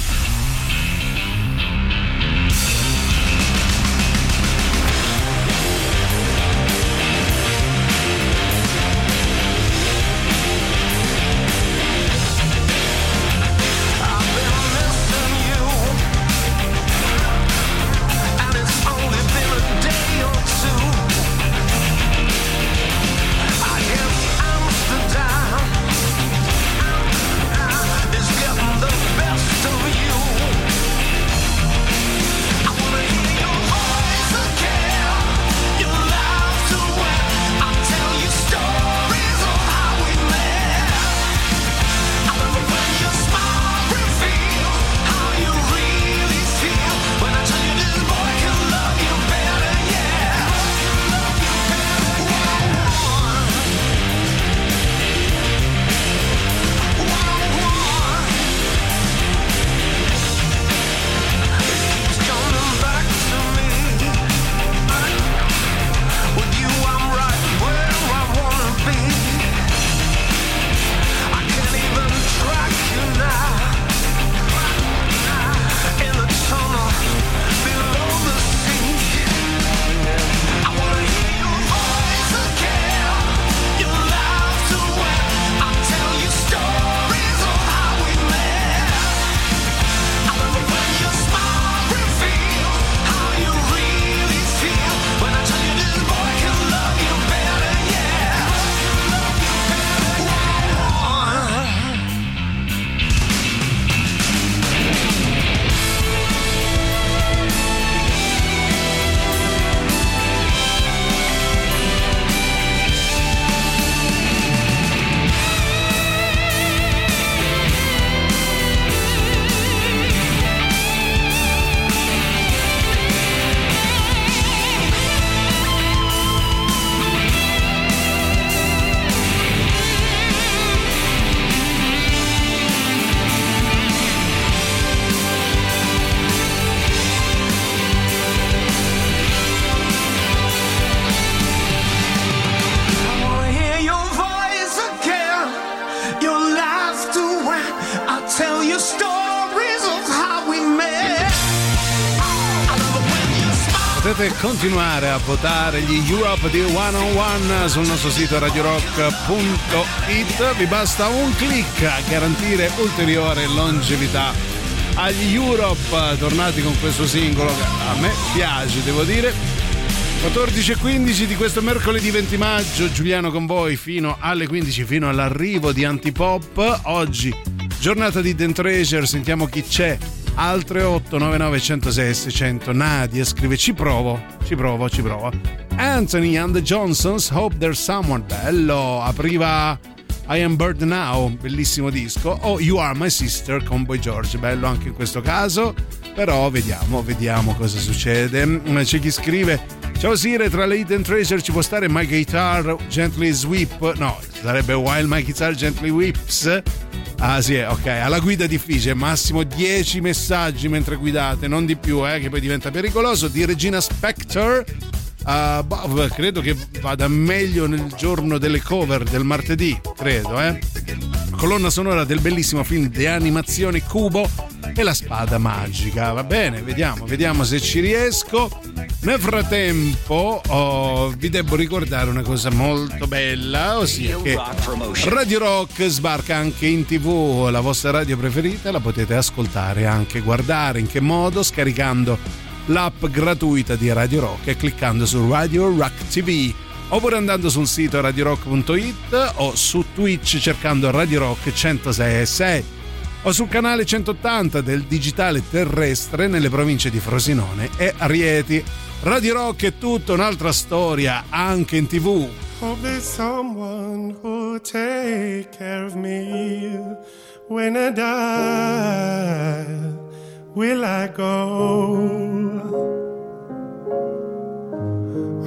D: Potete continuare a votare gli Europe di centouno sul nostro sito radio rock punto it. Vi basta un click a garantire ulteriore longevità agli Europe, tornati con questo singolo che a me piace, devo dire. quattordici e quindici di questo mercoledì venti maggio, Giuliano con voi fino alle quindici, fino all'arrivo di Antipop. Oggi giornata di The Treasure, sentiamo chi c'è. Altre otto nove nove uno zero sei sei zero zero. Nadia scrive: ci provo, ci provo, ci provo. Anthony and the Johnsons, Hope There's Someone. Bello, apriva I Am Bird Now, bellissimo disco. O You Are My Sister con Boy George, bello anche in questo caso. Però vediamo, vediamo cosa succede. C'è chi scrive: ciao Sire, tra le Hidden Treasure ci può stare My Guitar Gently Sweep? No, sarebbe While My Guitar Gently Weeps. Ah sì, ok, alla guida difficile, massimo dieci messaggi mentre guidate, non di più, eh, che poi diventa pericoloso. Di Regina Spektor, uh, boh, credo che vada meglio nel giorno delle cover del martedì, credo, eh. Colonna sonora del bellissimo film di animazione Kubo e la spada magica. Va bene, vediamo, vediamo se ci riesco. Nel frattempo oh, vi devo ricordare una cosa molto bella, ossia che Radio Rock sbarca anche in tivù, la vostra radio preferita, la potete ascoltare e anche guardare. In che modo? Scaricando l'app gratuita di Radio Rock e cliccando su Radio Rock T V, oppure andando sul sito radio rock punto it o su Twitch cercando Radio Rock centosei e sei, o sul canale centottanta del digitale terrestre nelle province di Frosinone e Rieti. Radio Rock è tutta un'altra storia anche in tivù.
S: Hope there's someone who'll take care of me when I die. Will I go?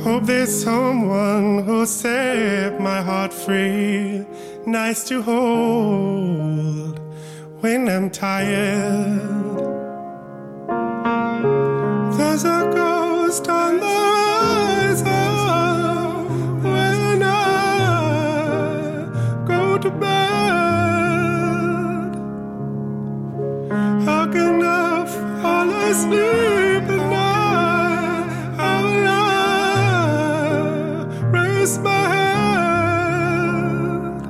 S: Hope there's someone who'll set my heart free, nice to hold when I'm tired. There's a ghost on the horizon when I go to bed. How can I fall asleep at night? How will I raise my head?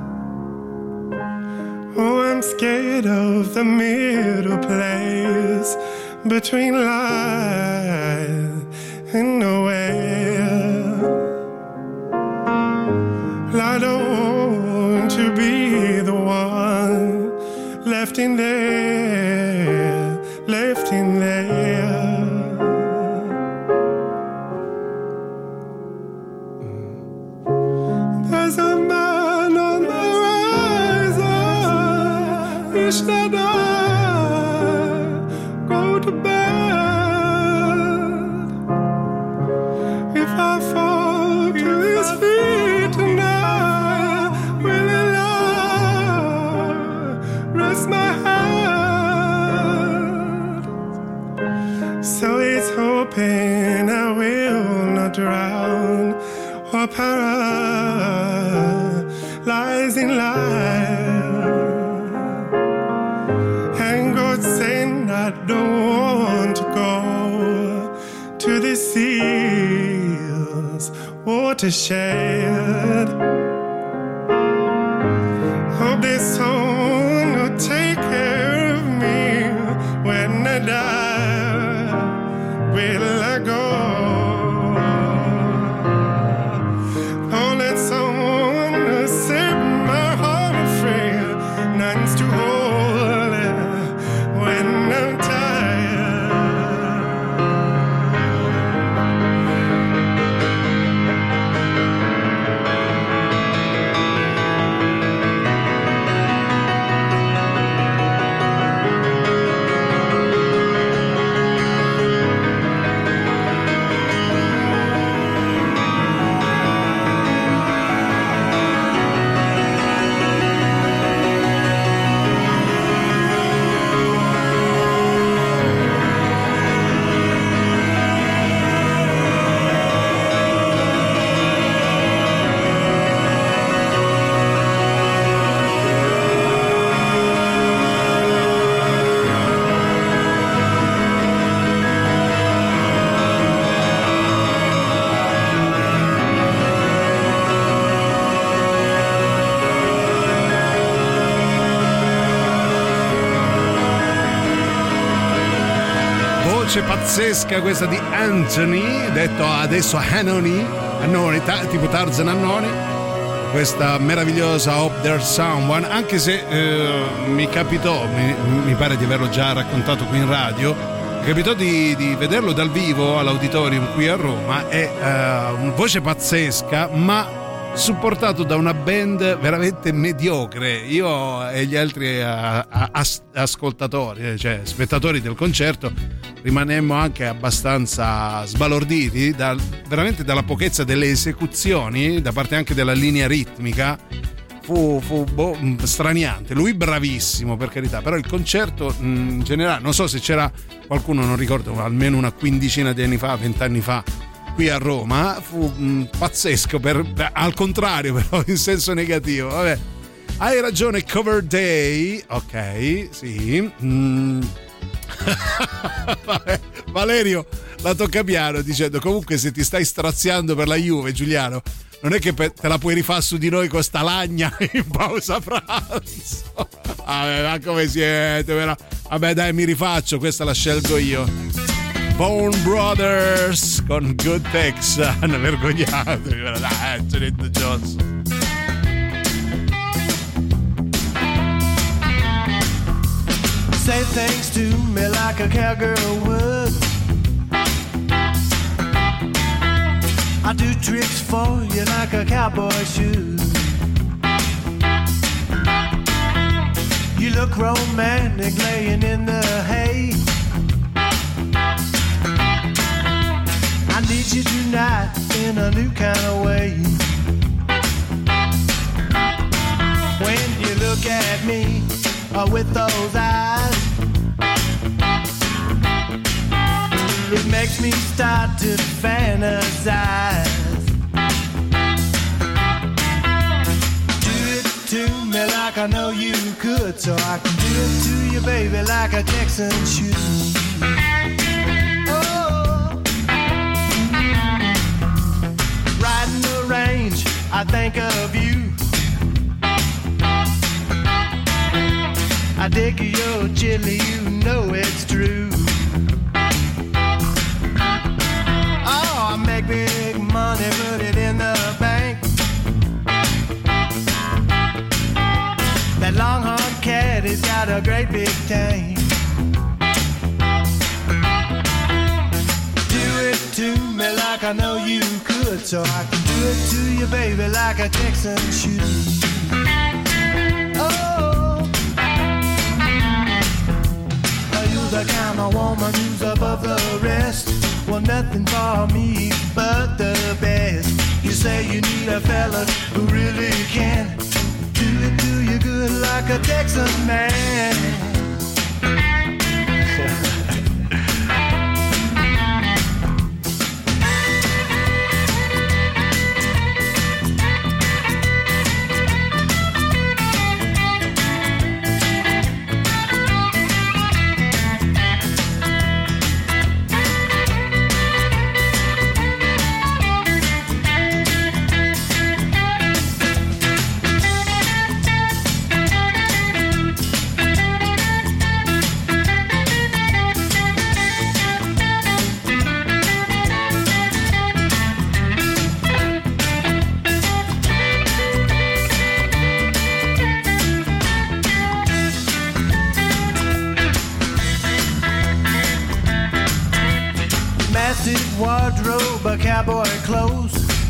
S: Oh, I'm scared of the middle place between life and nowhere. I don't want to be the one left in there, left in there. There's a man on the horizon, wish that I go to bed. If I fall to his feet tonight, will he love, rest my head? So he's hoping I will not drown or paralyze in life. And God saying I don't want to go to the seas watershed. Hope there's someone who'll take care of me when I die. Will I go? Oh, let someone who set my heart free, none's to hold when I'm
D: pazzesca questa di Anthony, detto adesso Hanoni, Annoni, ta- tipo Tarzan Annoni, questa meravigliosa Hope There's Someone, anche se eh, mi capitò, mi, mi pare di averlo già raccontato qui in radio, mi capitò di, di vederlo dal vivo all'Auditorium qui a Roma, è eh, una voce pazzesca, ma supportato da una band veramente mediocre. Io e gli altri a, a, as, ascoltatori, cioè spettatori del concerto, rimanemmo anche abbastanza sbalorditi dal, veramente dalla pochezza delle esecuzioni, da parte anche della linea ritmica. Fu, fu boh, straniante. Lui bravissimo, per carità, però il concerto in generale, non so se c'era qualcuno, non ricordo, almeno una quindicina di anni fa, vent'anni fa, qui a Roma, fu mh, pazzesco, per, al contrario però in senso negativo. Vabbè, hai ragione, Cover Day, ok, sì. Mm. Vabbè, Valerio la tocca piano dicendo: comunque se ti stai straziando per la Juve, Giuliano, non è che te la puoi rifare su di noi con sta lagna in pausa pranzo. Vabbè, ma come siete? Però? Vabbè, dai, mi rifaccio, questa la scelgo io. Bone Brothers con Good Texan, vergognatevi, dai, Anthony Jones.
E: Say things to me like a cowgirl would. I do tricks for you like a cowboy should. You look romantic laying in the hay. I
Q: need you tonight in a new kind of way. When you look at me uh, with those eyes, it makes me start to fantasize. Do it to me like I know you could, so I can do it to you, baby, like a Texan should. Oh, riding the range, I think of you. I dig your chili, you know it's true. Oh, I make big money, put it in the bank. That longhorn cat has got a great big tank. Do it to me like I know you could, so I can do it to you, baby, like a Texan should. The kind of woman who's above the rest. Well, nothing for me but the best. You say you need a fella who really can do it to you good like a Texan man. Wardrobe, a cowboy clothes.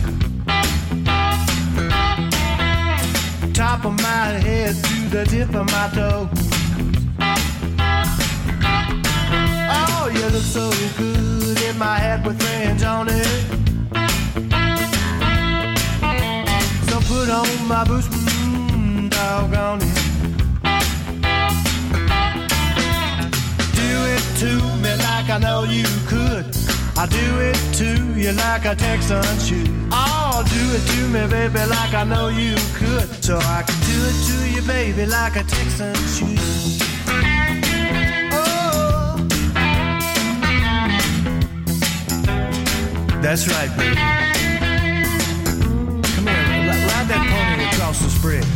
Q: Top of my head to the tip of my toe. Oh, you look so good in my hat with fringe on it. So put on my boots, mmm, doggone it. Do it to me like I know you could. I do it to you like a Texan should. Oh, do it to me, baby, like I know you could. So I can do it to you, baby, like a Texan should. Oh, that's right, baby. Come here, ride that pony across the spread.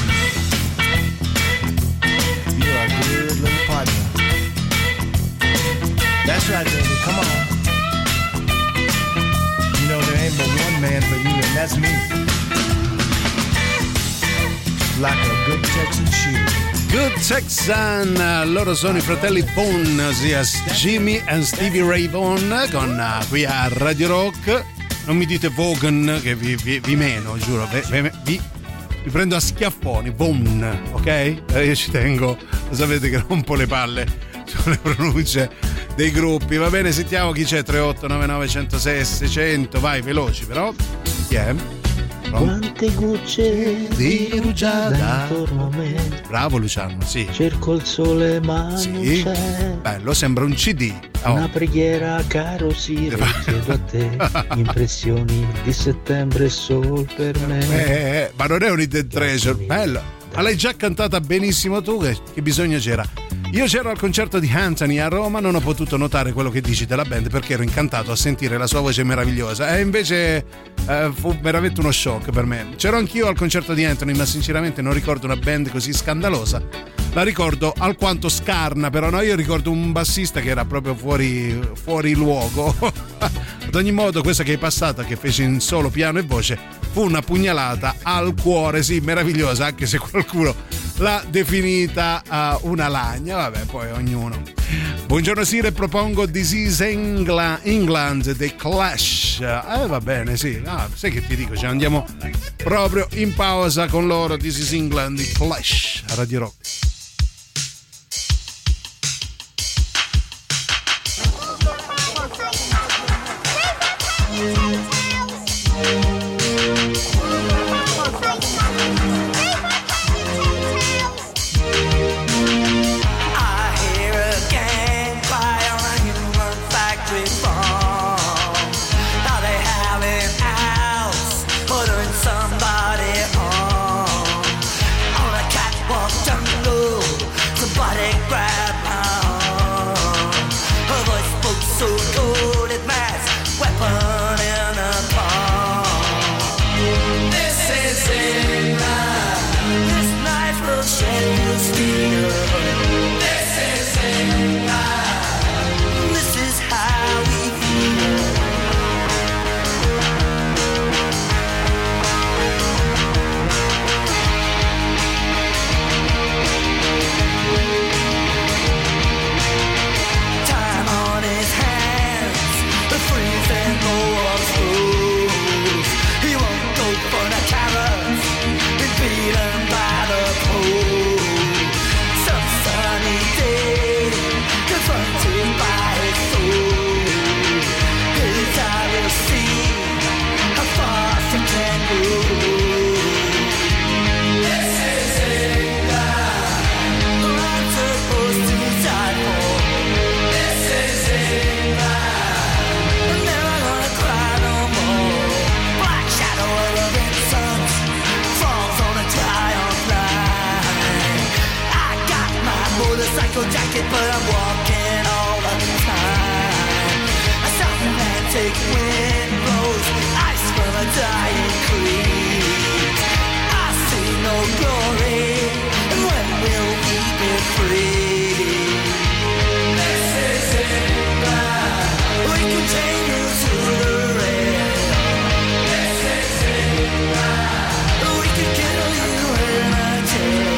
Q: You're a good little partner. That's right, baby, come on. You know there ain't but one man for you, and that's me. Like a good Texan shoe.
D: Good Texan, loro sono i fratelli Vaughan, ossia Jimmy e Stevie Ray Vaughan, con uh, qui a Radio Rock. Non mi dite Vaughan, che vi, vi, vi meno, giuro, vi, vi, vi, vi prendo a schiaffoni, Vaughan, ok? Eh, io ci tengo, lo sapete che rompo le palle sulle pronunce dei gruppi. Va bene, sentiamo chi c'è. Tre otto nove nove uno zero sei seicento, vai veloci però. Chi è?
T: Quante gocce
D: di rugiada
T: intorno a me.
D: Bravo Luciano, sì.
T: Cerco il sole ma
D: sì.
T: non c'è.
D: Bello, sembra un C D. Oh.
T: Una preghiera, caro Siri, chiedo a te. Impressioni di settembre sol per me.
D: Eh, ma non è un hidden treasure. Bello. Ma l'hai già cantata benissimo tu, che, che bisogno c'era? Io c'ero al concerto di Anthony a Roma, non ho potuto notare quello che dici della band perché ero incantato a sentire la sua voce meravigliosa e invece eh, fu veramente uno shock per me. C'ero anch'io al concerto di Anthony, ma sinceramente non ricordo una band così scandalosa. La ricordo alquanto scarna, però no, io ricordo un bassista che era proprio fuori, fuori luogo. Ad ogni modo, questa che è passata, che fece in solo piano e voce, fu una pugnalata al cuore, sì, meravigliosa, anche se qualcuno l'ha definita uh, una lagna. Vabbè, poi ognuno. Buongiorno Sire, propongo This is England, England dei Clash. Eh, va bene, sì. Ah, sai che ti dico, ci andiamo proprio in pausa con loro. This is England, dei Clash a Radio Rock.
E: bicycle jacket, but I'm walking all the time. A South Atlantic wind blows ice from a dying creek. I see no glory, and when will we be free? This is England. We can chain you to the rail. This is England. We can kill you in a jail.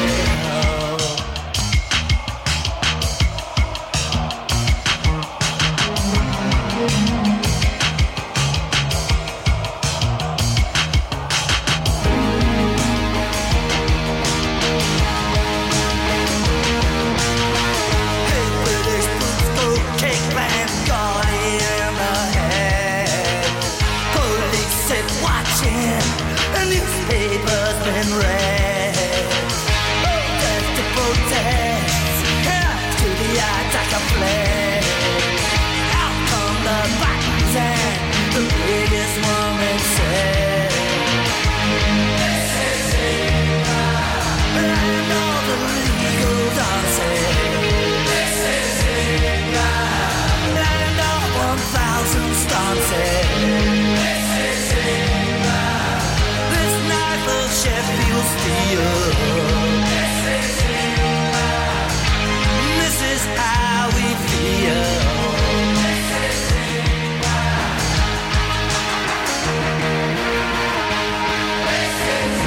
E: Newspapers been read. Protest to protest, to the attack of flag. Out come the buttons and the biggest woman said, this is England, land of the legal dancing. This is England, land of one thousand stances. This is England. Sheffield Steel. This is England. This is how we feel. This is England. This is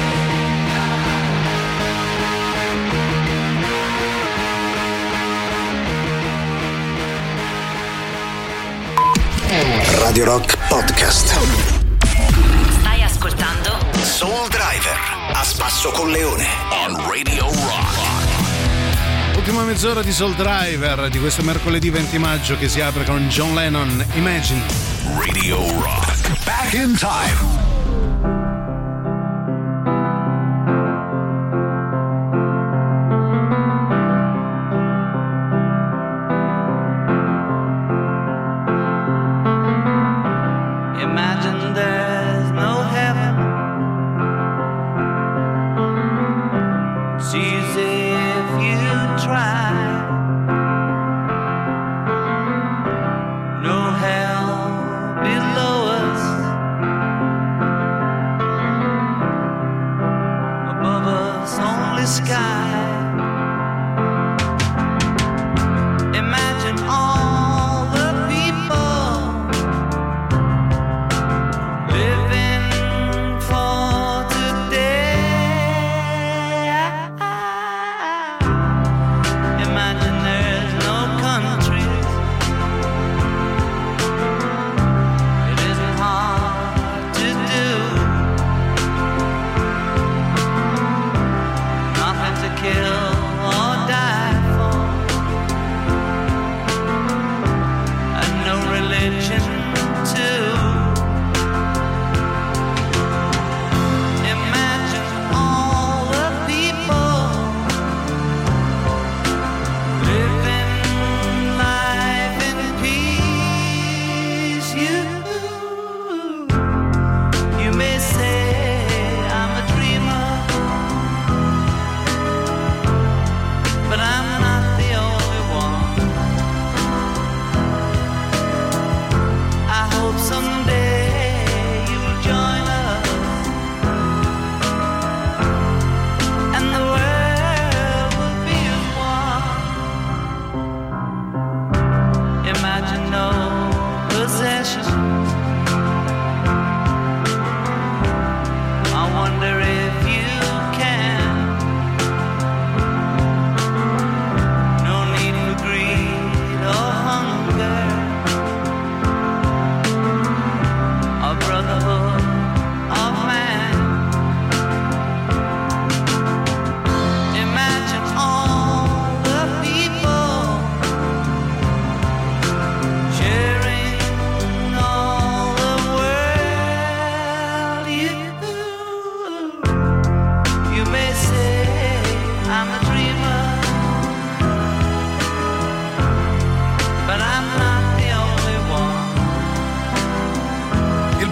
A: England. Radio Rock Podcast.
U: Stai ascoltando
A: Soul Driver a spasso con Leone on Radio Rock.
D: Ultima mezz'ora di Soul Driver di questo mercoledì venti maggio che si apre con John Lennon, Imagine.
B: Radio Rock. Back in time.
E: Imagine there's no heaven. It's easy if you try. No hell below us. Above us only sky. Imagine all the people living for today. Imagine there's no countries. It isn't hard to do. Nothing to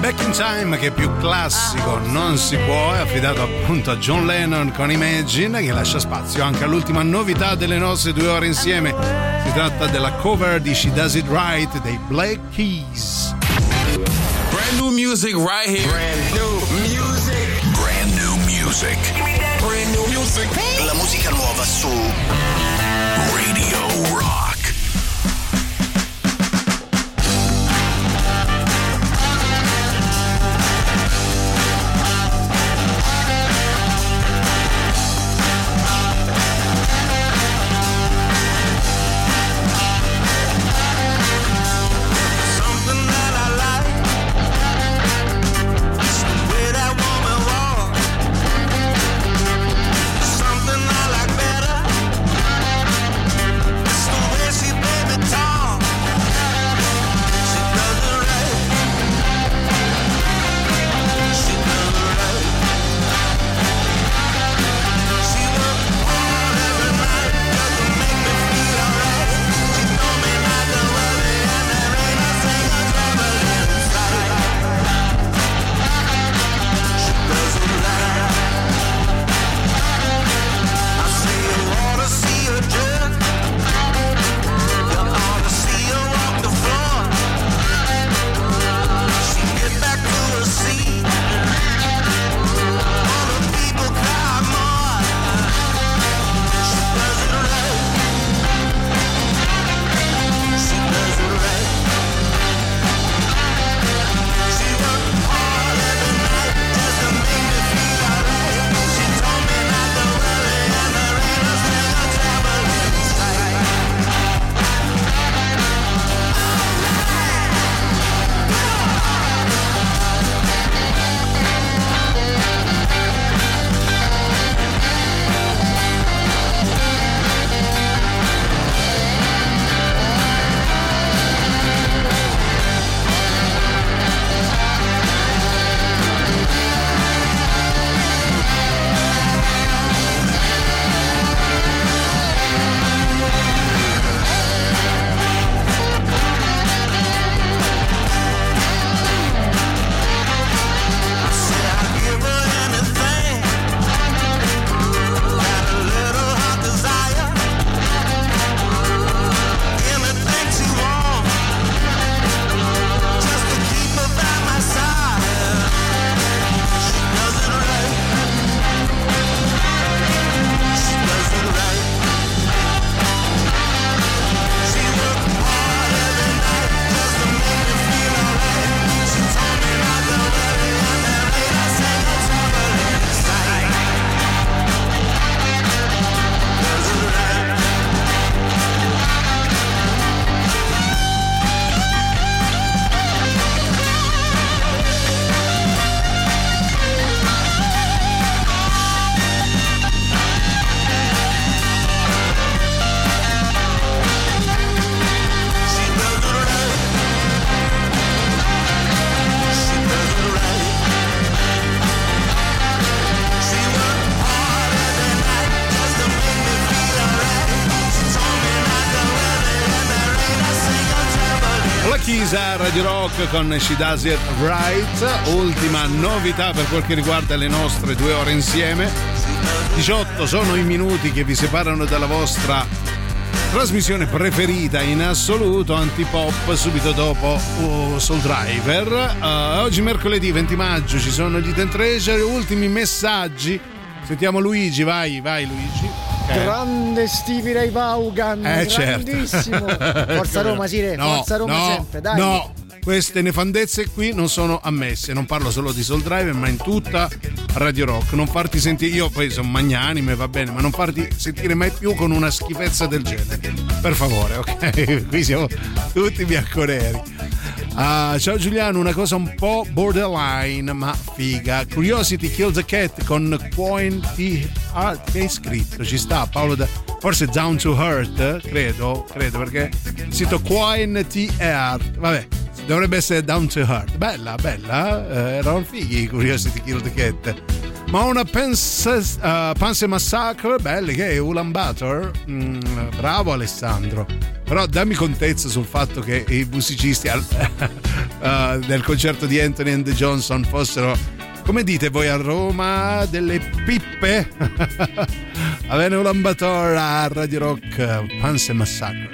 D: Back in Time, che è più classico non si può, è affidato appunto a John Lennon con Imagine, che lascia spazio anche all'ultima novità delle nostre due ore insieme. Si tratta della cover di She Does It Right dei Black Keys.
F: Brand new music right here. Brand new music.
B: Brand new music.
F: Brand new music.
A: La musica nuova su
B: Radio Rock.
D: Lisa, Radio Rock con She Does It Right. Ultima novità per quel che riguarda le nostre due ore insieme. diciotto sono i minuti che vi separano dalla vostra trasmissione preferita in assoluto, Antipop, subito dopo uh, Soul Driver. Uh, oggi mercoledì venti maggio ci sono gli Ten Treasure, ultimi messaggi. Sentiamo Luigi, vai, vai Luigi. Okay.
I: Grande Stevie Ray Vaughan,
D: eh,
I: grandissimo.
D: Certo.
I: Forza Roma, Sire,
D: no,
I: Forza Roma
D: no,
I: sempre, dai.
D: No, queste nefandezze qui non sono ammesse. Non parlo solo di Soul Driver, ma in tutta Radio Rock. Non farti sentire, io poi sono magnanime, va bene, ma non farti sentire mai più con una schifezza del genere, per favore, ok? Qui siamo tutti bianconeri. Uh, ciao Giuliano, una cosa un po' borderline ma figa. Curiosity Kills a Cat con Quanti Art, che hai scritto? Ci sta Paolo da... forse Down to Earth, credo, credo perché il sito Quanti Art, vabbè, dovrebbe essere Down to Earth. Bella, bella, eh, erano fighi Curiosity Kills a Cat. Ma una Pense, uh, Pense Massacre, belli che è Ulaanbaatar. Mm, bravo Alessandro. Però dammi contezza sul fatto che i musicisti al, uh, del concerto di Anthony and the Johnson fossero, come dite voi a Roma, delle pippe. Va bene, Ulaanbaatar a Radio Rock, Pense Massacre.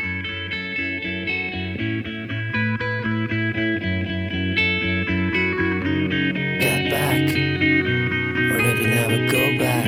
G: Get back, or maybe never go back.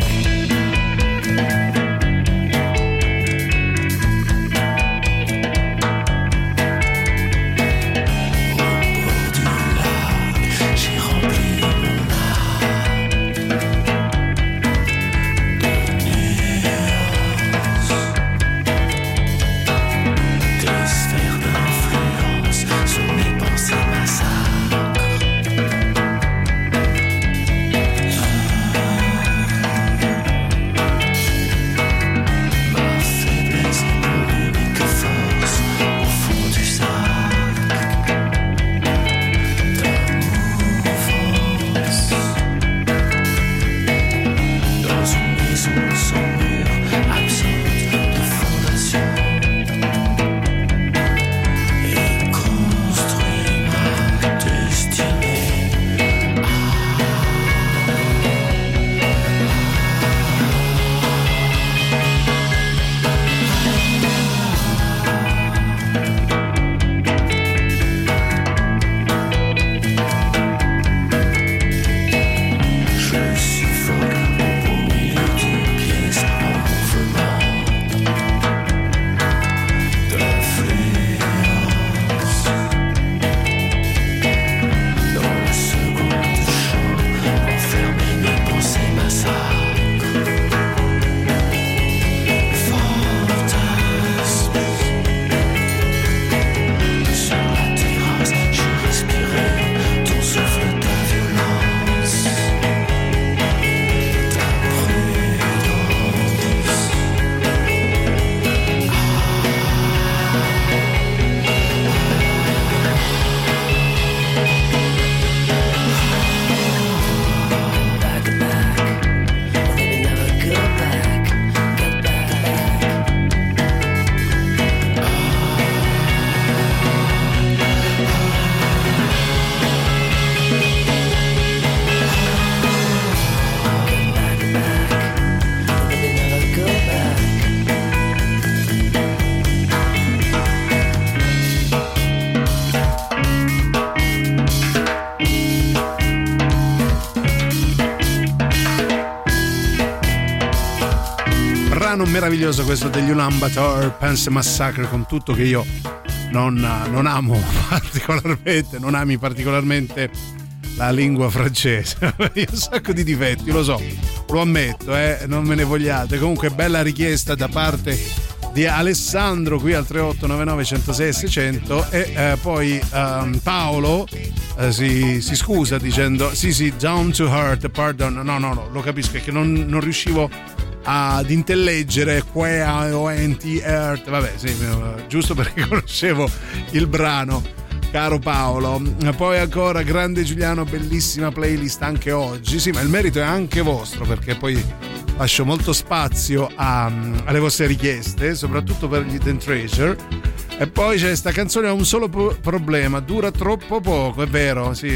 D: Meraviglioso questo degli Ulaanbaatar, Pense Massacre, con tutto che io non, non amo particolarmente, non ami particolarmente la lingua francese. Io ho un sacco di difetti, lo so, lo ammetto, eh, non me ne vogliate. Comunque bella richiesta da parte di Alessandro qui al tre otto nove nove uno zero sei sei zero zero e eh, poi um, Paolo eh, si, si scusa dicendo sì sì, down to earth, pardon, no no no, lo capisco, è che non, non riuscivo ad intelleggere Quea o Enti Earth, vabbè sì, giusto perché conoscevo il brano, caro Paolo. Poi ancora grande Giuliano, bellissima playlist anche oggi, sì, ma il merito è anche vostro perché poi lascio molto spazio a, alle vostre richieste, soprattutto per gli Hidden Treasure. E poi c'è sta canzone, ha un solo pro- problema, dura troppo poco, è vero, sì,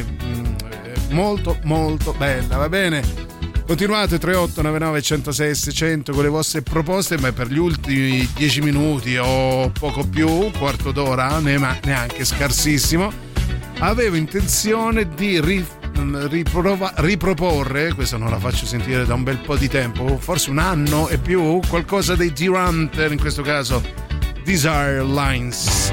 D: molto molto bella, va bene. Continuate tre otto nove nove uno zero sei sei zero zero con le vostre proposte, ma per gli ultimi dieci minuti o poco più, un quarto d'ora, neanche scarsissimo, avevo intenzione di ri, riprova, riproporre, questa non la faccio sentire da un bel po' di tempo, forse un anno e più, qualcosa dei D-Runter, in questo caso Desire Lines.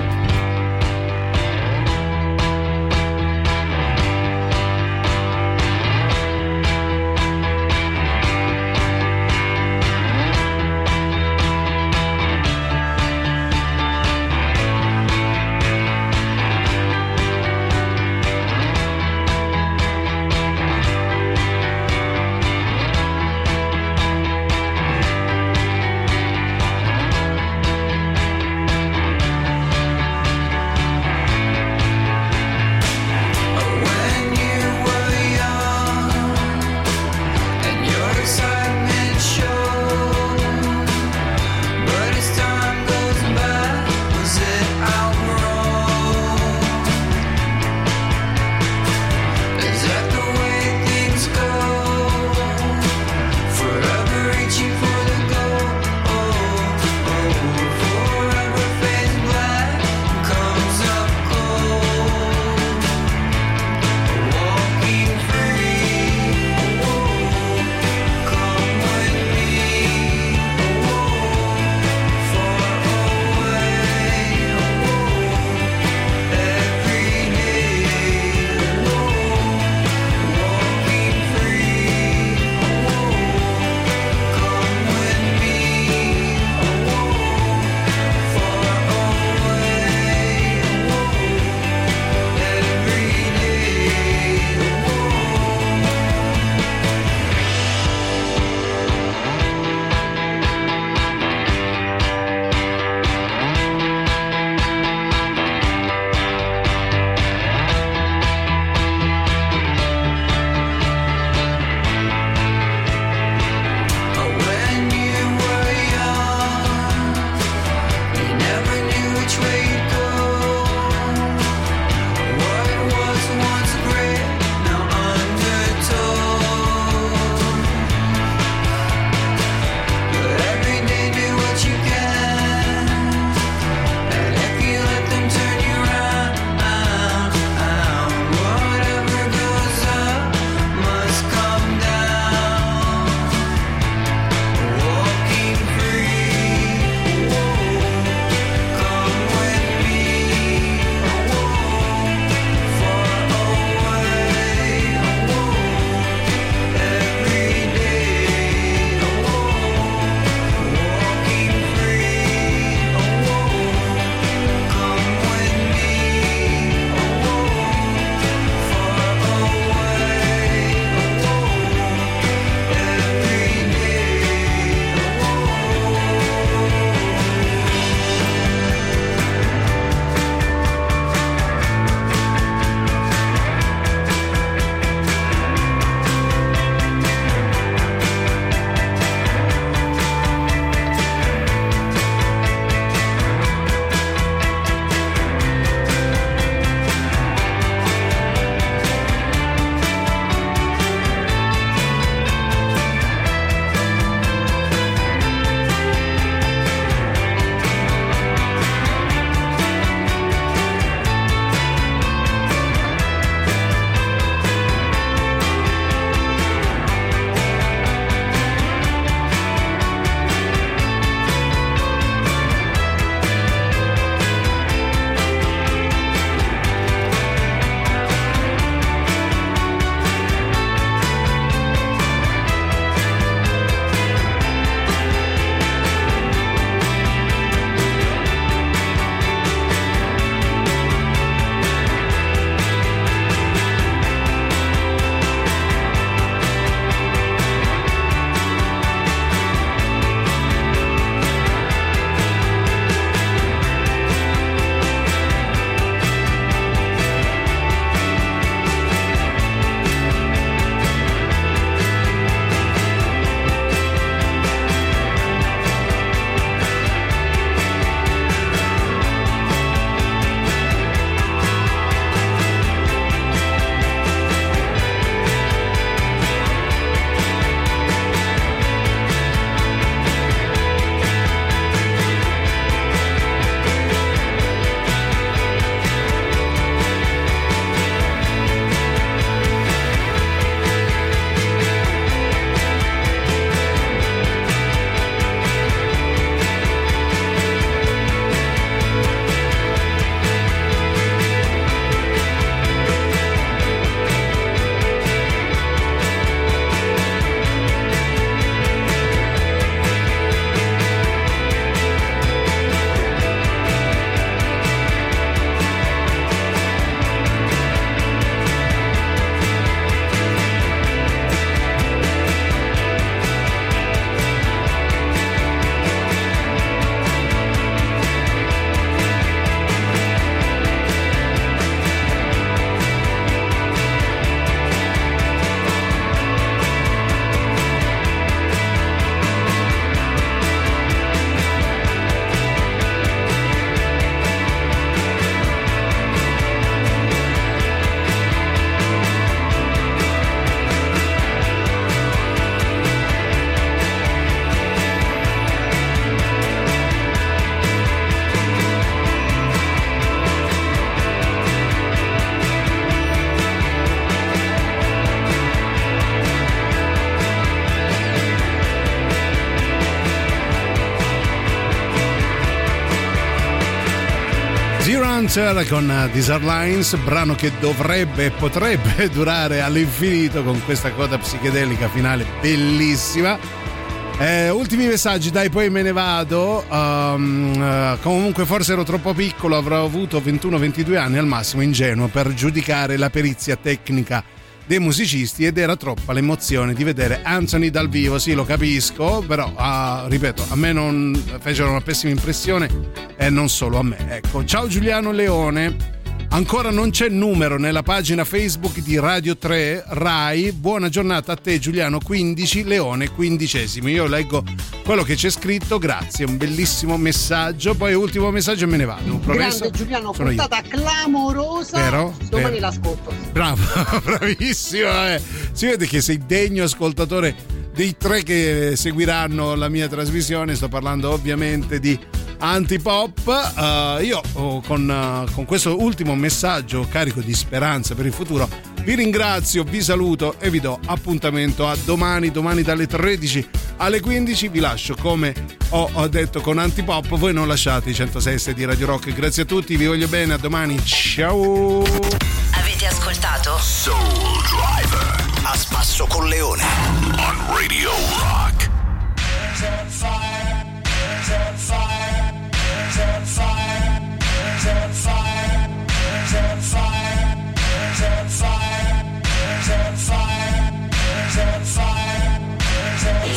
D: Hunter con Desert Lines, brano che dovrebbe e potrebbe durare all'infinito con questa coda psichedelica finale bellissima. Eh, ultimi messaggi, dai, poi me ne vado. Um, uh, comunque forse ero troppo piccolo, avrò avuto ventuno ventidue anni al massimo, ingenuo, per giudicare la perizia tecnica dei musicisti ed era troppa l'emozione di vedere Anthony dal vivo. Sì, lo capisco, però uh, ripeto, a me non fecero una pessima impressione e non solo a me. Ecco, ciao Giuliano Leone. Ancora non c'è numero nella pagina Facebook di Radio tre Rai. Buona giornata a te Giuliano quindici, Leone quindicesimo. Io leggo quello che c'è scritto, grazie, un bellissimo messaggio. Poi ultimo messaggio e me ne vado. Promesso.
J: Grande Giuliano,
D: Sono
J: puntata
D: io.
J: clamorosa.
D: Vero?
J: Domani
D: Vero.
J: l'ascolto.
D: Bravo, bravissimo. Eh. Si vede che sei degno ascoltatore dei tre che seguiranno la mia trasmissione. Sto parlando ovviamente di Antipop. Uh, io oh, con, uh, con questo ultimo messaggio carico di speranza per il futuro vi ringrazio, vi saluto e vi do appuntamento a domani, domani dalle tredici alle quindici. Vi lascio come ho, ho detto con Antipop, voi non lasciate i centosei di Radio Rock. Grazie a tutti, vi voglio bene, a domani, ciao.
U: Avete ascoltato
A: Soul Driver a spasso con Leone on Radio Rock.
E: On fire, on fire, on fire, on fire, on fire, on fire, on fire, on fire, on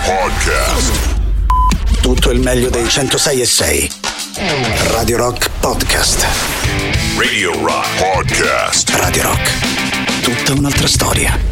A: Podcast. Tutto il meglio dei centosei e sei. Radio Rock Podcast.
B: Radio Rock Podcast.
A: Radio Rock. Tutta un'altra storia.